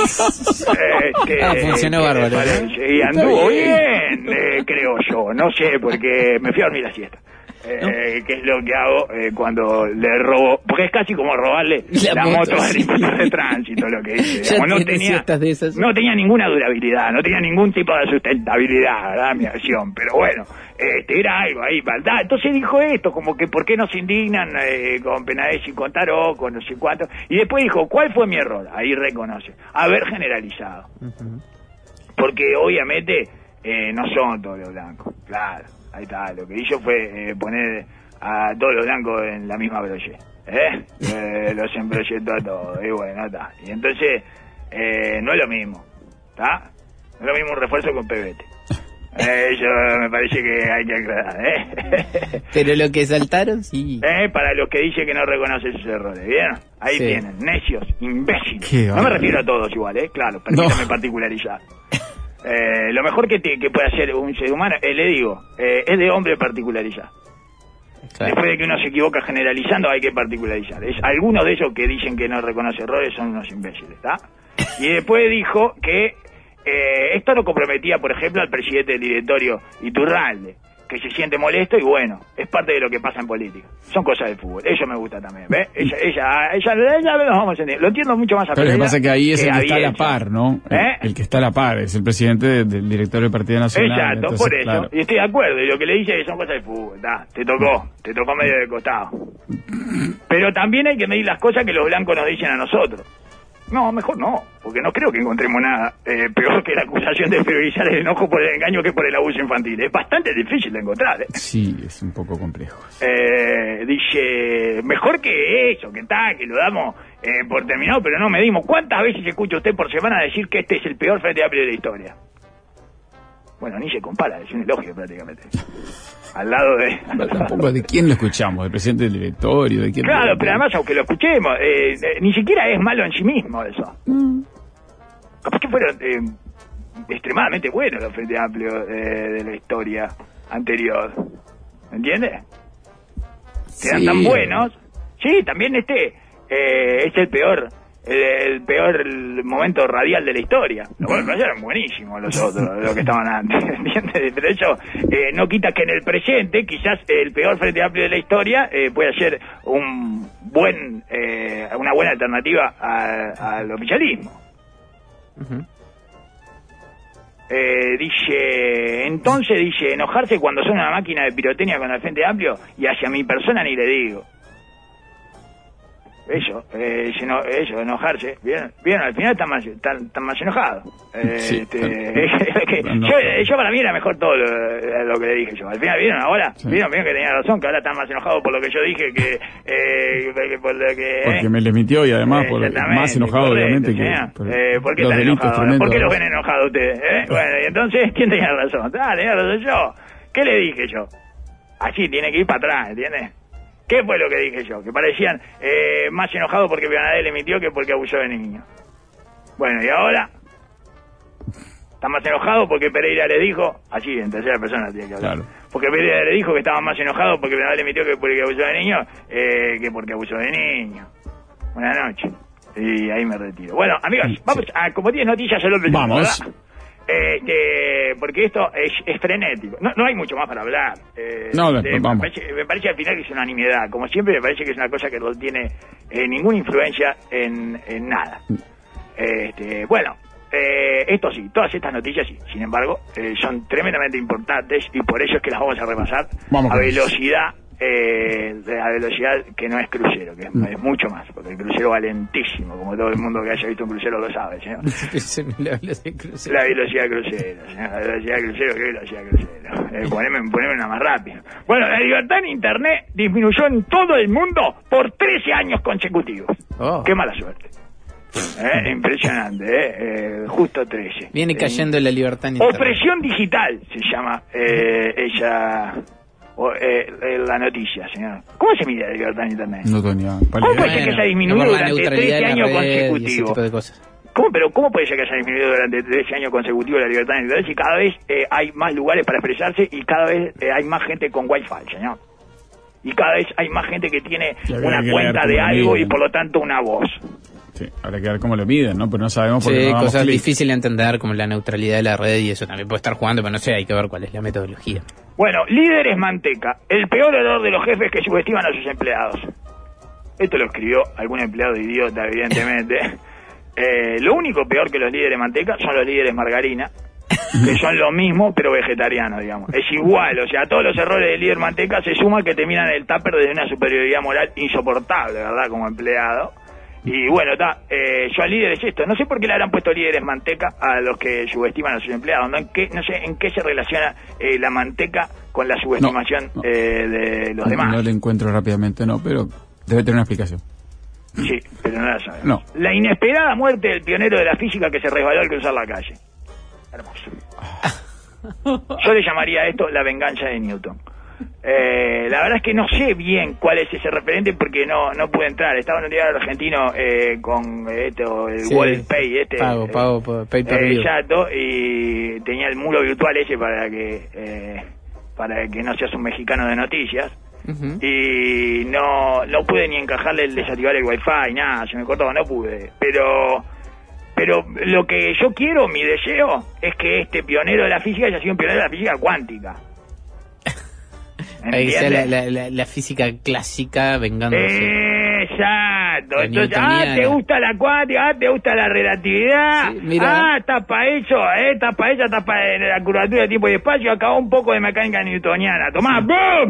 este, ah, funcionó bárbaro. Y anduvo bien, eh, creo yo, no sé, porque me fui a dormir la siesta. Eh, que es lo que hago eh, cuando le robo, porque es casi como robarle la, la moto, moto al inspector de tránsito, lo que hice. No tenía, no tenía ninguna durabilidad, no tenía ningún tipo de sustentabilidad, ¿verdad? Mi acción, pero bueno, este era algo ahí, ¿verdad? Entonces dijo esto, como que por qué no se indignan eh, con Penades y con Taroco, no sé cuánto, y después dijo, ¿cuál fue mi error? Ahí reconoce, haber generalizado. Uh-huh. Porque obviamente eh, no son todos los blancos, claro. Ahí está, lo que hizo fue eh, poner a todos los blancos en la misma broche, ¿eh? eh los embrolletó a todos, y bueno, está. Y entonces, eh, no es lo mismo, ¿está? No es lo mismo un refuerzo con pebete. Eh, eso me parece que hay que aclarar, ¿eh? Pero lo que saltaron, sí. Eh, para los que dicen que no reconocen sus errores, ¿vieron? Ahí sí. Tienen, necios, imbéciles. No me refiero a todos igual, ¿eh? Claro, permítame no. particularizar. Eh, lo mejor que, te, que puede hacer un ser humano, eh, le digo, eh, es de hombre particularizar. Claro. Después de que uno se equivoca generalizando, hay que particularizar. Es, algunos de esos que dicen que no reconoce errores son unos imbéciles, ¿está? Y después dijo que eh, esto lo comprometía, por ejemplo, al presidente del directorio Iturralde, que se siente molesto y bueno, es parte de lo que pasa en política. Son cosas del fútbol. Eso me gusta también, ¿ves? Ella, ella, ella, ella, lo vamos a entender. Lo entiendo mucho más a Pero lo que pasa es que ahí es que el que está a la par, ¿no? ¿Eh? El, el que está a la par, es el presidente del, del directorio del Partido Nacional. Exacto, entonces, por eso. Claro. Y estoy de acuerdo. Y lo que le dice es que son cosas del fútbol. Da, te tocó, te tocó medio de costado. Pero también hay que medir las cosas que los blancos nos dicen a nosotros. No, mejor no, porque no creo que encontremos nada eh, peor que la acusación de priorizar el enojo por el engaño que por el abuso infantil. Es bastante difícil de encontrar. ¿eh? Sí, es un poco complejo. Eh, dice, mejor que eso, que tal, que lo damos eh, por terminado, pero no medimos. ¿Cuántas veces escucha usted por semana decir que este es el peor Frente Amplio de la historia? Bueno, ni se compara, es un elogio prácticamente. Al lado de... Pero tampoco de quién lo escuchamos, del presidente del directorio, de quién... Claro, pero además, aunque lo escuchemos, eh, eh, ni siquiera es malo en sí mismo eso. Mm. Capaz que fueron eh, extremadamente buenos los Frente Amplios eh, de la historia anterior. ¿Entiendes? Sí. Eran tan buenos. Sí, también este eh, es el peor... El, el peor momento radial de la historia. Los bueno, eran buenísimos los otros, los que estaban antes, ¿entiendes? Pero eso eh, no quita que en el presente, quizás el peor Frente Amplio de la historia eh, pueda ser un buen, eh, una buena alternativa a, al oficialismo. Uh-huh. Eh, dice, entonces dice, enojarse cuando son una máquina de pirotecnia con el Frente Amplio y hacia mi persona ni le digo. Eso, eh, sino, eso, enojarse, ¿vieron? ¿Vieron? Al final están más, están, están más enojados. Eh, sí, este, que, no, yo, yo para mí era mejor todo lo, lo que le dije yo. Al final, ¿vieron ahora? Sí. ¿Vieron? ¿Vieron que tenía razón? Que ahora están más enojados por lo que yo dije que... Eh, que por lo que Porque eh. me les mintió y además por más enojado, obviamente, que... Por eh, ¿Por qué están enojados? ¿Por qué los ven enojados ustedes? ¿Eh? Bueno, y entonces, ¿quién tenía razón? Ah, tenía razón yo. ¿Qué le dije yo? Así, tiene que ir para atrás, ¿entiendes? ¿Qué fue lo que dije yo? Que parecían eh, más enojados porque Penades le mintió que porque abusó de niños. Bueno, ¿y ahora? ¿Están más enojados porque Pereira le dijo? Así, en tercera persona tiene que hablar. Claro. Porque Pereira le dijo que estaban más enojados porque Penades le mintió que porque abusó de niños eh, que porque abusó de niños. Buenas noches. Y ahí me retiro. Bueno, amigos, vamos a, como tienes noticias, solo Vamos. ¿verdad? Este, porque esto es, es frenético. No, no hay mucho más para hablar. Eh, no, de, vamos. Me parece, me parece al final que es una nimiedad. Como siempre, me parece que es una cosa que no tiene eh, ninguna influencia en, en nada. Este, bueno, eh, esto sí, todas estas noticias sí. Sin embargo, eh, son tremendamente importantes y por eso es que las vamos a repasar vamos a velocidad. Eh, de la velocidad que no es crucero, que es, mm. es mucho más, porque el crucero va lentísimo, como todo el mundo que haya visto un crucero lo sabe, señor. la velocidad crucero. La velocidad crucero, señor. La velocidad crucero, ¿qué velocidad crucero? Eh, poneme, poneme una más rápida. Bueno, la libertad en Internet disminuyó en todo el mundo por trece años consecutivos. Oh. Qué mala suerte. Eh, impresionante, eh, eh, justo trece. Viene cayendo eh, la libertad en Internet. Opresión digital se llama eh, ella... O, eh, eh, la noticia, señor. ¿Cómo se mide la libertad en Internet? No tenía. ¿Cómo puede ser que haya disminuido durante trece años consecutivos? ¿Cómo, pero ¿cómo puede ser que haya disminuido durante trece años consecutivos la libertad en Internet si cada vez eh, hay más lugares para expresarse y cada vez eh, hay más gente con Wi-Fi, señor? Y cada vez hay más gente que tiene una cuenta de algo y por lo tanto una voz. Sí, habrá que ver cómo lo miden, ¿no? Pero no sabemos por qué. Sí, no cosas clic. difíciles de entender, como la neutralidad de la red y eso también puede estar jugando, pero no sé, hay que ver cuál es la metodología. Bueno, líderes manteca, el peor error de los jefes que subestiman a sus empleados. Esto lo escribió algún empleado idiota, evidentemente. eh, lo único peor que los líderes manteca son los líderes margarina, que son lo mismo, pero vegetarianos, digamos. Es igual, o sea, a todos los errores del líder manteca se suma que terminan el tupper desde una superioridad moral insoportable, ¿verdad?, como empleado. Y bueno, está, eh, yo al líder es esto. No sé por qué le habrán puesto líderes manteca a los que subestiman a sus empleados. No, ¿En qué, no sé en qué se relaciona eh, la manteca con la subestimación no, no. Eh, de los no, demás. No le encuentro rápidamente, no, pero debe tener una explicación. Sí, pero no la sabemos. No. La inesperada muerte del pionero de la física que se resbaló al cruzar la calle. Hermoso. Yo le llamaría a esto la venganza de Newton. Eh, la verdad es que no sé bien cuál es ese referente porque no no pude entrar. Estaba en un diario argentino eh, con esto, el sí, World Pay, este, pago, eh, pago, pay per eh, view. Exacto, y tenía el muro virtual ese para que eh, para que no seas un mexicano de noticias. Uh-huh. Y no no pude ni encajarle el desactivar el wifi, nada, se me cortó, no pude. Pero pero lo que yo quiero, mi deseo, es que este pionero de la física haya sido un pionero de la física cuántica. Ahí está la, la, la, la física clásica vengándose. Exacto. Entonces, ah, ¿te gusta la cuántica? Ah, ¿te gusta la relatividad? Sí, mira. Ah, estás para eso, eh, estás para ella, estás para la curvatura de tiempo y espacio. Acabó un poco de mecánica newtoniana. Tomá, sí. ¡Boom!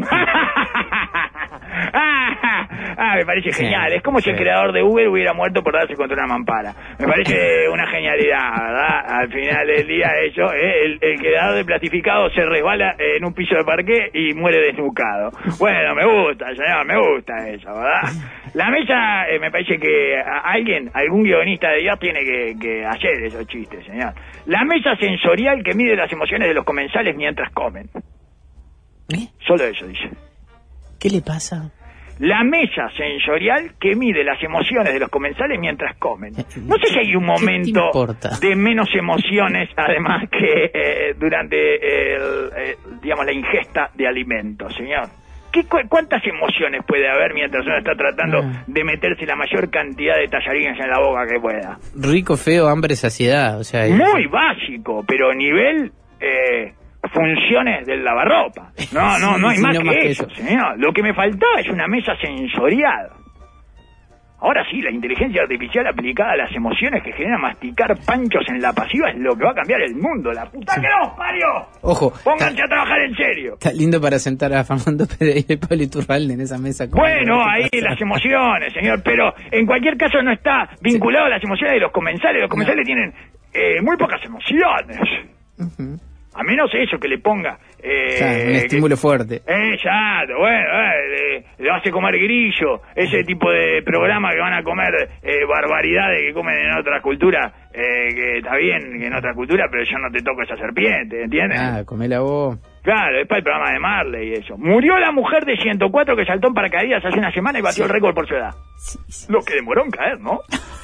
ah, ah, me parece genial. Es como si el creador de Uber hubiera muerto por darse contra una mampara. Me parece una genialidad, ¿verdad? Al final del día, eso, eh, el, el creador de plastificado se resbala en un piso de parqué y muere desnucado. Bueno, me gusta, señor, me gusta eso, ¿verdad? La mesa, eh, me parece que a alguien, algún guionista de Dios tiene que, que hacer esos chistes, señor. La mesa sensorial que mide las emociones de los comensales mientras comen. ¿Eh? Solo eso dice. ¿Qué le pasa? La mesa sensorial que mide las emociones de los comensales mientras comen. No sé si hay un momento de menos emociones, además, que eh, durante el, eh, digamos, la ingesta de alimentos, señor. ¿Qué, cu ¿Cuántas emociones puede haber mientras uno está tratando ah. de meterse la mayor cantidad de tallarines en la boca que pueda? Rico, feo, hambre, saciedad. O sea, muy es... básico, pero nivel... Eh, funciones del lavarropa. No, no, no hay sí, más, no que, más que eso, eso, señor. Lo que me faltaba es una mesa sensorial. Ahora sí, la inteligencia artificial aplicada a las emociones que genera masticar panchos en la pasiva es lo que va a cambiar el mundo. ¡La puta sí. que los parió! Ojo. Pónganse a trabajar en serio. Está lindo para sentar a Fernando Pereira y Pablo Iturralde en esa mesa. Bueno, ahí las emociones, señor, pero en cualquier caso no está vinculado sí. a las emociones de los comensales. Los comensales no. tienen eh, muy pocas emociones. Uh-huh. A menos eso, que le ponga... Eh, claro, un estímulo que, fuerte. Exacto, bueno, eh, le, le hace comer grillo, ese tipo de programa que van a comer eh, barbaridades que comen en otras culturas, eh, que está bien que en otra cultura, pero yo no te toco esa serpiente, ¿entiendes? Ah, comela vos. Claro, es para el programa de Marley y eso. Murió la mujer de ciento cuatro que saltó en paracaídas hace una semana y batió sí. el récord por su edad. Sí, sí, Lo que demoró en caer, ¿no?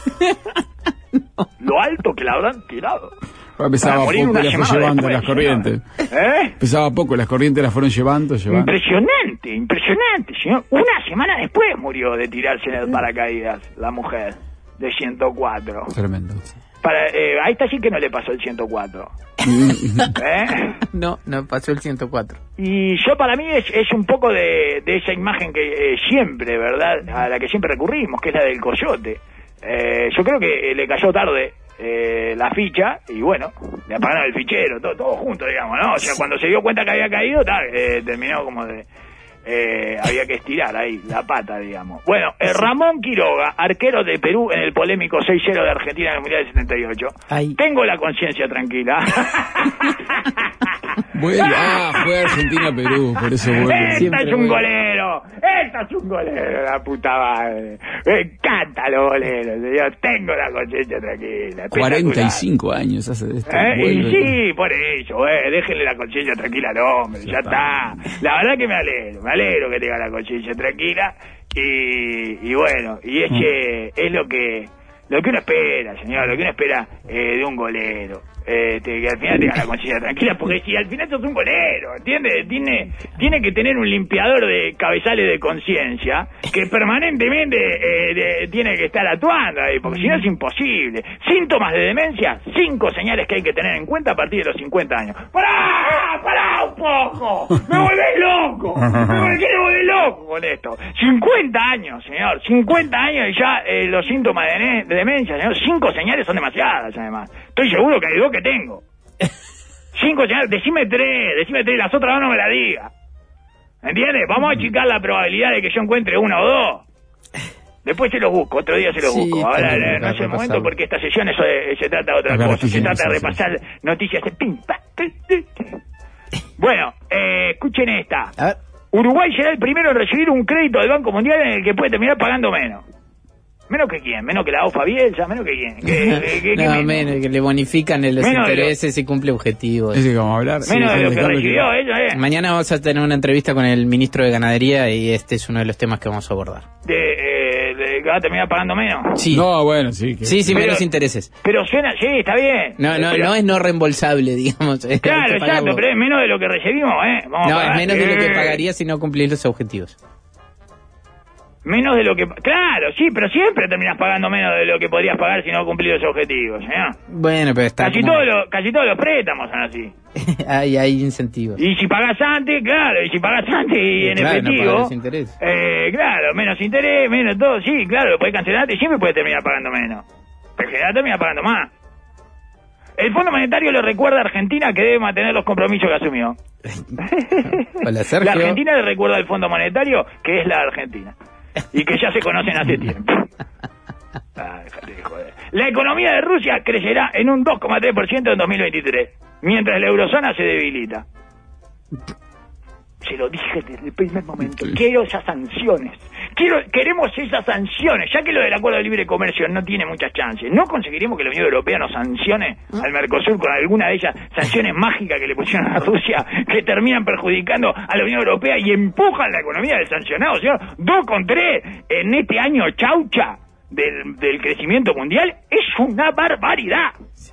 no. Lo alto que la habrán tirado. Pesaba poco y las fue llevando después, las corrientes. ¿Eh? Pesaba poco, las corrientes las fueron llevando, llevando. Impresionante, impresionante, señor. Una semana después murió de tirarse en el paracaídas la mujer de ciento cuatro. Tremendo. para, eh, a esta sí que no le pasó el ciento cuatro. ¿Eh? No, no pasó el ciento cuatro. Y yo para mí es, es un poco de, de esa imagen que eh, siempre, ¿verdad? A la que siempre recurrimos, que es la del coyote. Eh, yo creo que le cayó tarde eh, la ficha y bueno, le apagaron el fichero, todo, todo junto, digamos, ¿no? O sea, cuando se dio cuenta que había caído, tal, eh, terminó como de... Eh, había que estirar ahí la pata, digamos. Bueno, eh, Ramón Quiroga, arquero de Perú en el polémico seis cero de Argentina en el Mundial del setenta y ocho. Ay. Tengo la conciencia tranquila. Vuelve, ah, fue Argentina-Perú, por eso vuelve. ¡Esta Siempre es un vuelve. golero! ¡Esta es un golero, la puta madre! Me encantan los goleros, señor. Tengo la conciencia tranquila. cuarenta y cinco años hace de esto. ¿Eh? Y Vuelve. sí, por eso, eh, déjenle la conciencia tranquila al hombre, ya, Ya está. está. La verdad que me alegro, me alegro que tenga la conciencia tranquila y, y bueno, y es que es lo que lo que uno espera, señor, lo que uno espera eh, de un golero. Eh, te- que al final tenga la conciencia tranquila, porque si al final sos un golero, ¿entiendes? Tiene, tiene que tener un limpiador de cabezales de conciencia que permanentemente eh, de- tiene que estar actuando ahí, porque si no es imposible. Síntomas de demencia, cinco señales que hay que tener en cuenta a partir de los cincuenta años. ¡Pará! ¡Pará un poco! ¡Me volvés loco! ¡Me quiero volver loco con esto! cincuenta años, señor, cincuenta años y ya eh, los síntomas de, ne- de demencia, señor, cinco señales son demasiadas, además. Estoy seguro que hay dos que tengo. Cinco señales, decime tres, decime tres, las otras dos no me las diga. ¿Entiendes? Vamos a achicar la probabilidad de que yo encuentre una o dos. Después se los busco, otro día se los Sí, busco. Ahora está bien, eh, no está es el momento repasable. porque esta sesión eso de- se trata de otra Acá cosa. Se noticias, trata de sí, sí. repasar noticias de pim, pa, ti, ti, ti. Bueno, eh, escuchen esta. A ver. Uruguay será el primero en recibir un crédito del Banco Mundial en el que puede terminar pagando menos. ¿Menos que quién? ¿Menos que la OFA Bielsa? ¿Menos que quién? ¿Qué, qué- qué- qué No, menos? menos, que le bonifican en los Menos de lo- intereses y cumple objetivos. Ese que vamos a hablar. Menos Sí, de lo que Ricardo, recibió ella, ¿eh? Mañana vamos a tener una entrevista con el ministro de Ganadería y este es uno de los temas que vamos a abordar. De, eh, de que va a terminar pagando menos. Sí, No, bueno, sí. Que... sí, sí, Pero- menos intereses. Pero suena, sí, está bien. No, no, Pero- no es no reembolsable, digamos. Hay que Claro, exacto, pagarlo. pero es menos de lo que recibimos, ¿eh? Vamos a No, pagar. es menos de lo que Eh, pagaría si no cumplís los objetivos. Menos de lo que... Claro, sí, pero siempre terminás pagando menos de lo que podrías pagar si no cumplís los objetivos, ¿eh? Bueno, pero está Casi, como- todos los, casi todos los préstamos son así. hay, hay incentivos. Y si pagás antes, claro, y si pagás antes y en Claro, no efectivo... pagar los intereses. eh, claro, menos interés, menos todo, sí, claro, lo podés cancelar antes y siempre puedes terminar pagando menos. Pero en general termina pagando más. El Fondo Monetario le recuerda a Argentina que debe mantener los compromisos que asumió. Hola, Sergio. La Argentina le recuerda al Fondo Monetario que es la Argentina y que ya se conocen hace tiempo. Ah, déjate de joder. La economía de Rusia crecerá en un dos coma tres por ciento en dos mil veintitrés, mientras la eurozona se debilita. Se lo dije desde el primer momento. Quiero esas sanciones. Quiero, queremos esas sanciones, ya que lo del acuerdo de libre comercio no tiene muchas chances. ¿No conseguiremos que la Unión Europea nos sancione al Mercosur con alguna de esas sanciones mágicas que le pusieron a Rusia, que terminan perjudicando a la Unión Europea y empujan la economía del sancionado, señor? Dos con tres en este año chaucha del, del crecimiento mundial es una barbaridad.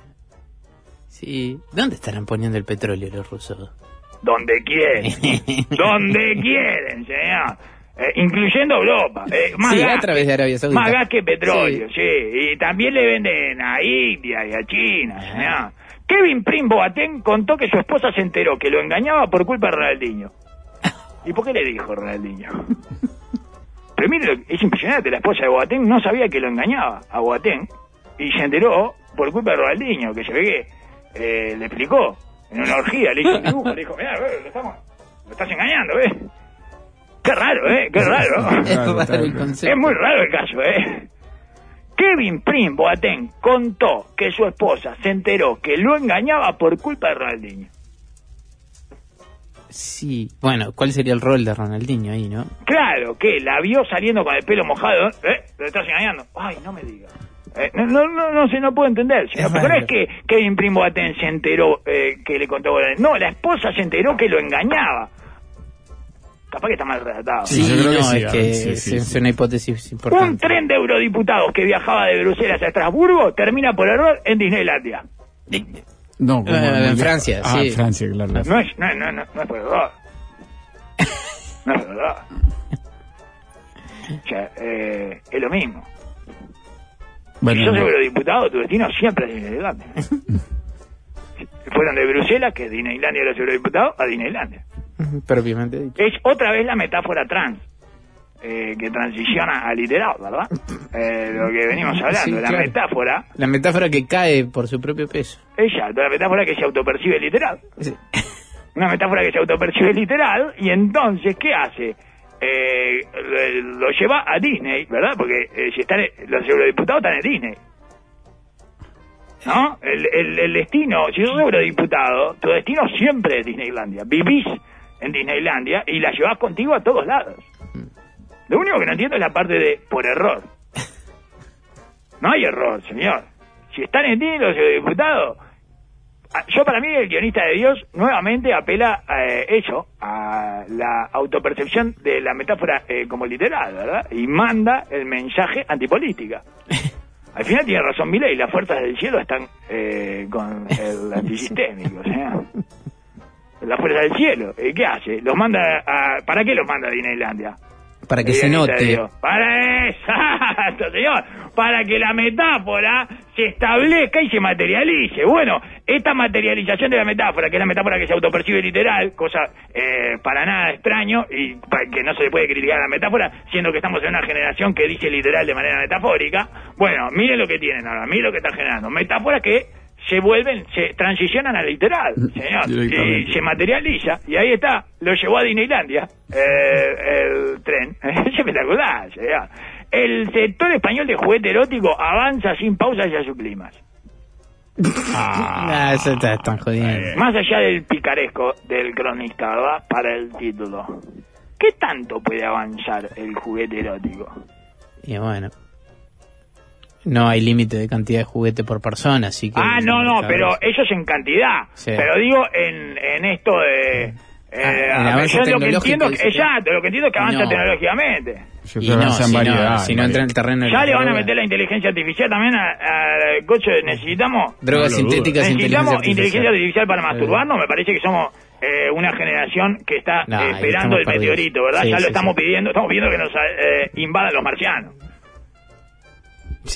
Sí. ¿Dónde estarán poniendo el petróleo los rusos? Donde quieren, donde quieren, señor. Eh, incluyendo Europa. Eh, más Sí, gas, a través de Arabia Saudita. más gas que petróleo, Sí. sí. Y también le venden a India y a China, señor. Kevin Prim Boateng contó que su esposa se enteró que lo engañaba por culpa de Ronaldinho. ¿Y por qué le dijo Ronaldinho? Pero mire, lo- es impresionante, la esposa de Boateng no sabía que lo engañaba a Boateng y se enteró por culpa de Ronaldinho, que se ve que eh, le explicó en una orgía, le hizo un dibujo, le dijo, mirá, eh, lo, estamos, lo estás engañando, ¿ves? Qué raro, ¿eh? Qué raro. Es raro el concepto. Es muy raro el caso, ¿eh? Kevin Prim Boateng contó que su esposa se enteró que lo engañaba por culpa de Ronaldinho. Sí. Bueno, ¿cuál sería el rol de Ronaldinho ahí, no? Claro, que la vio saliendo con el pelo mojado. ¿Eh? ¿Lo estás engañando? Ay, no me digas. Eh, no, no, no, no, se no puedo entender. Señor, Es porque no raro. es que Kevin Prim Boateng se enteró eh, que le contó Boateng. No, la esposa se enteró que lo engañaba. Capaz que está mal redactado. Sí, yo creo que no, sí, es ah, que sí, es, sí, es sí. una hipótesis Un importante. tren de eurodiputados que viajaba de Bruselas a Estrasburgo termina por error en Disneylandia. No, como Eh, en muy- Francia, ah, sí. en Francia, claro. No es, no, no, no, no es por error. No es por error. O sea, eh, es lo mismo. Bueno, si sos no. eurodiputado, tu destino siempre es Disneylandia. Fueron de Bruselas, que es Disneylandia de los eurodiputados, a Disneylandia. Propiamente dicho. Es otra vez la metáfora trans, eh, que transiciona a literal, ¿verdad? Eh, lo que venimos hablando, Sí, la claro. metáfora, La metáfora que cae por su propio peso. ella, la metáfora que se autopercibe literal. Sí. Una metáfora que se autopercibe literal, y entonces, ¿qué hace? Eh, lo, lo lleva a Disney, ¿verdad? Porque eh, si están, los eurodiputados están en Disney. ¿No? El, el, el destino, si sos eurodiputado, tu destino siempre es Disneylandia. Vivís en Disneylandia y la llevás contigo a todos lados. Lo único que no entiendo es la parte de por error. No hay error, señor. Si están en Disney los eurodiputados, yo para mí el guionista de Dios nuevamente apela a eh, eso, a la autopercepción de la metáfora eh, como literal, ¿verdad? Y manda el mensaje antipolítica. Al final tiene razón Milei, las fuerzas del cielo están eh, con el antisistémico, o sea, las fuerzas del cielo. ¿Y qué hace? Los manda a, ¿para qué los manda a Disneylandia? Para que El se guionista de note. Dios. Para eso, señor. Para que la metáfora se establezca y se materialice. Bueno, esta materialización de la metáfora, que es la metáfora que se autopercibe literal, cosa eh, para nada extraño y para que no se le puede criticar a la metáfora, siendo que estamos en una generación que dice literal de manera metafórica. Bueno, miren lo que tienen ahora, miren lo que está generando. Metáforas que se vuelven, se transicionan a literal, señor, y se materializa, y ahí está, lo llevó a Disneylandia, eh, el tren, es espectacular, señor. El sector español de juguete erótico avanza sin pausa hacia su clímax. Ah, eso está tan jodiendo. Más allá del picaresco del cronista, ¿verdad? Para el título. ¿Qué tanto puede avanzar el juguete erótico? Y bueno, no hay límite de cantidad de juguete por persona, así que... Ah, no, no, pero eso es en cantidad. Sí. Pero digo en, en esto de... Eh, Ah, el avance yo lo que tecnológico, entiendo, dice que- exacto, lo que entiendo es que avanza No. tecnológicamente. Yo Y creo que no, avanza en si no, variedad, si no en entra en el terreno de Ya las le van a drogas. meter la inteligencia artificial también al coche. Necesitamos Drogas No lo dudo. sintéticas e necesitamos inteligencia inteligencia artificial. artificial para masturbarnos. Me parece que somos eh, una generación que está No, eh, ahí esperando estamos el perdidos. meteorito, ¿verdad? Sí, ya lo sí, estamos sí. pidiendo, estamos pidiendo que nos eh, invadan los marcianos. Sí.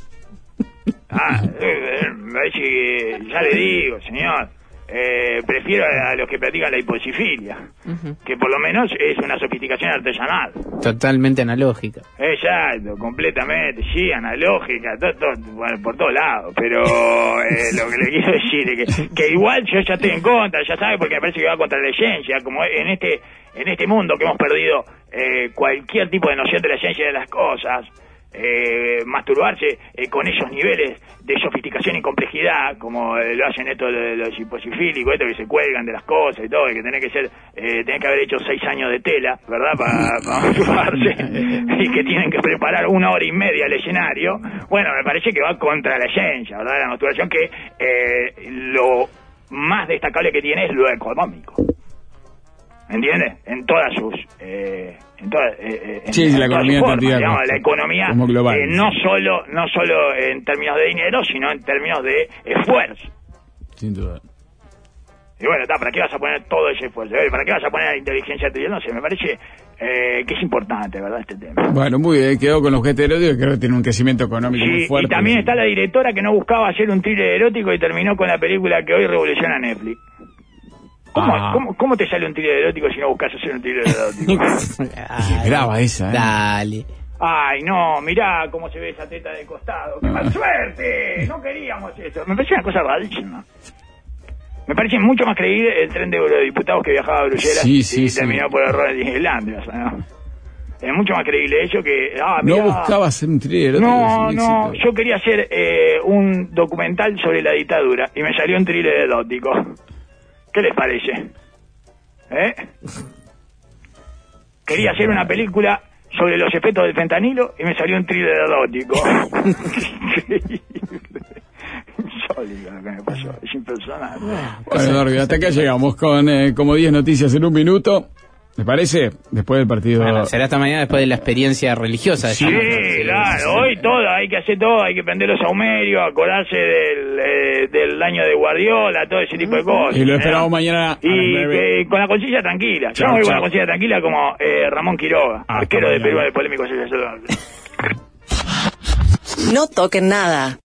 Ah, eh, me parece que, ya le digo, señor, eh, prefiero a, a los que practican la hipocifilia, que por lo menos es una sofisticación artesanal. Totalmente analógica. Exacto, completamente, sí, analógica, todo, todo, bueno, por todos lados, pero eh, lo que le quiero decir es que, que igual yo ya estoy en contra, ya sabe, porque me parece que va contra la esencia, como en este en este mundo que hemos perdido eh, cualquier tipo de noción de la esencia de las cosas. Eh, masturbarse eh, con esos niveles de sofisticación y complejidad como eh, lo hacen estos de los hiposifílicos, estos que se cuelgan de las cosas y todo, y que tenés que ser eh, tenés que haber hecho seis años de tela, ¿verdad? Para pa masturbarse y que tienen que preparar una hora y media el escenario. Bueno, me parece que va contra la esencia, ¿verdad? La masturbación, que eh, lo más destacable que tiene es lo económico, ¿entiendes? En todas sus eh, en toda, eh, en, Sí, en la todas economía sus formas, entendida digamos, como- la economía como global. eh, no solo no solo en términos de dinero, sino en términos de esfuerzo. Sin duda. Y bueno, está, ¿para qué vas a poner todo ese esfuerzo? Eh, ¿Para qué vas a poner la inteligencia artificial? No sé, me parece eh, que es importante, ¿verdad?, este tema. Bueno, muy bien, quedó con los juguetes eróticos, creo que tiene un crecimiento económico muy Sí, fuerte. y también está la directora que no buscaba hacer un thriller erótico y terminó con la película que hoy revoluciona Netflix. ¿Cómo, Ah. ¿cómo, cómo te sale un thriller erótico si no buscas hacer un thriller erótico? Ay, brava esa, ¿eh? Dale. Ay, no, mirá cómo se ve esa teta de costado. ¡Qué mala suerte! No queríamos eso. Me parece una cosa rarísima. Me parece mucho más creíble el tren de eurodiputados que viajaba a Bruselas Sí, sí, y sí. terminó por error en Disneylandia. O sea, ¿no? Es mucho más creíble eso que... Ah, No mirá. buscaba hacer un thriller erótico. No, es un no, éxito. yo quería hacer eh, un documental sobre la dictadura y me salió un thriller erótico. ¿Qué les parece? ¿Eh? Quería hacer una película sobre los efectos del fentanilo y me salió un thriller erótico. Increíble. Insólito lo que me pasó, es impersonal. Bueno, Darby, hasta acá llegamos con eh, como diez noticias en un minuto. ¿Les parece? Después del partido... Bueno, será esta mañana después de la experiencia religiosa. Sí, decimos, ¿no? claro, hoy todo, hay que hacer todo, hay que prender los saumerios, acordarse del, eh, del año de Guardiola, todo ese tipo de cosas. Y lo ¿eh? esperamos mañana a las Y nueve. que con la conciencia tranquila, yo Chao, me voy con chao. la conciencia tranquila como eh, Ramón Quiroga, Hasta arquero de mañana. Perú del polémico seis a cero. No toquen nada.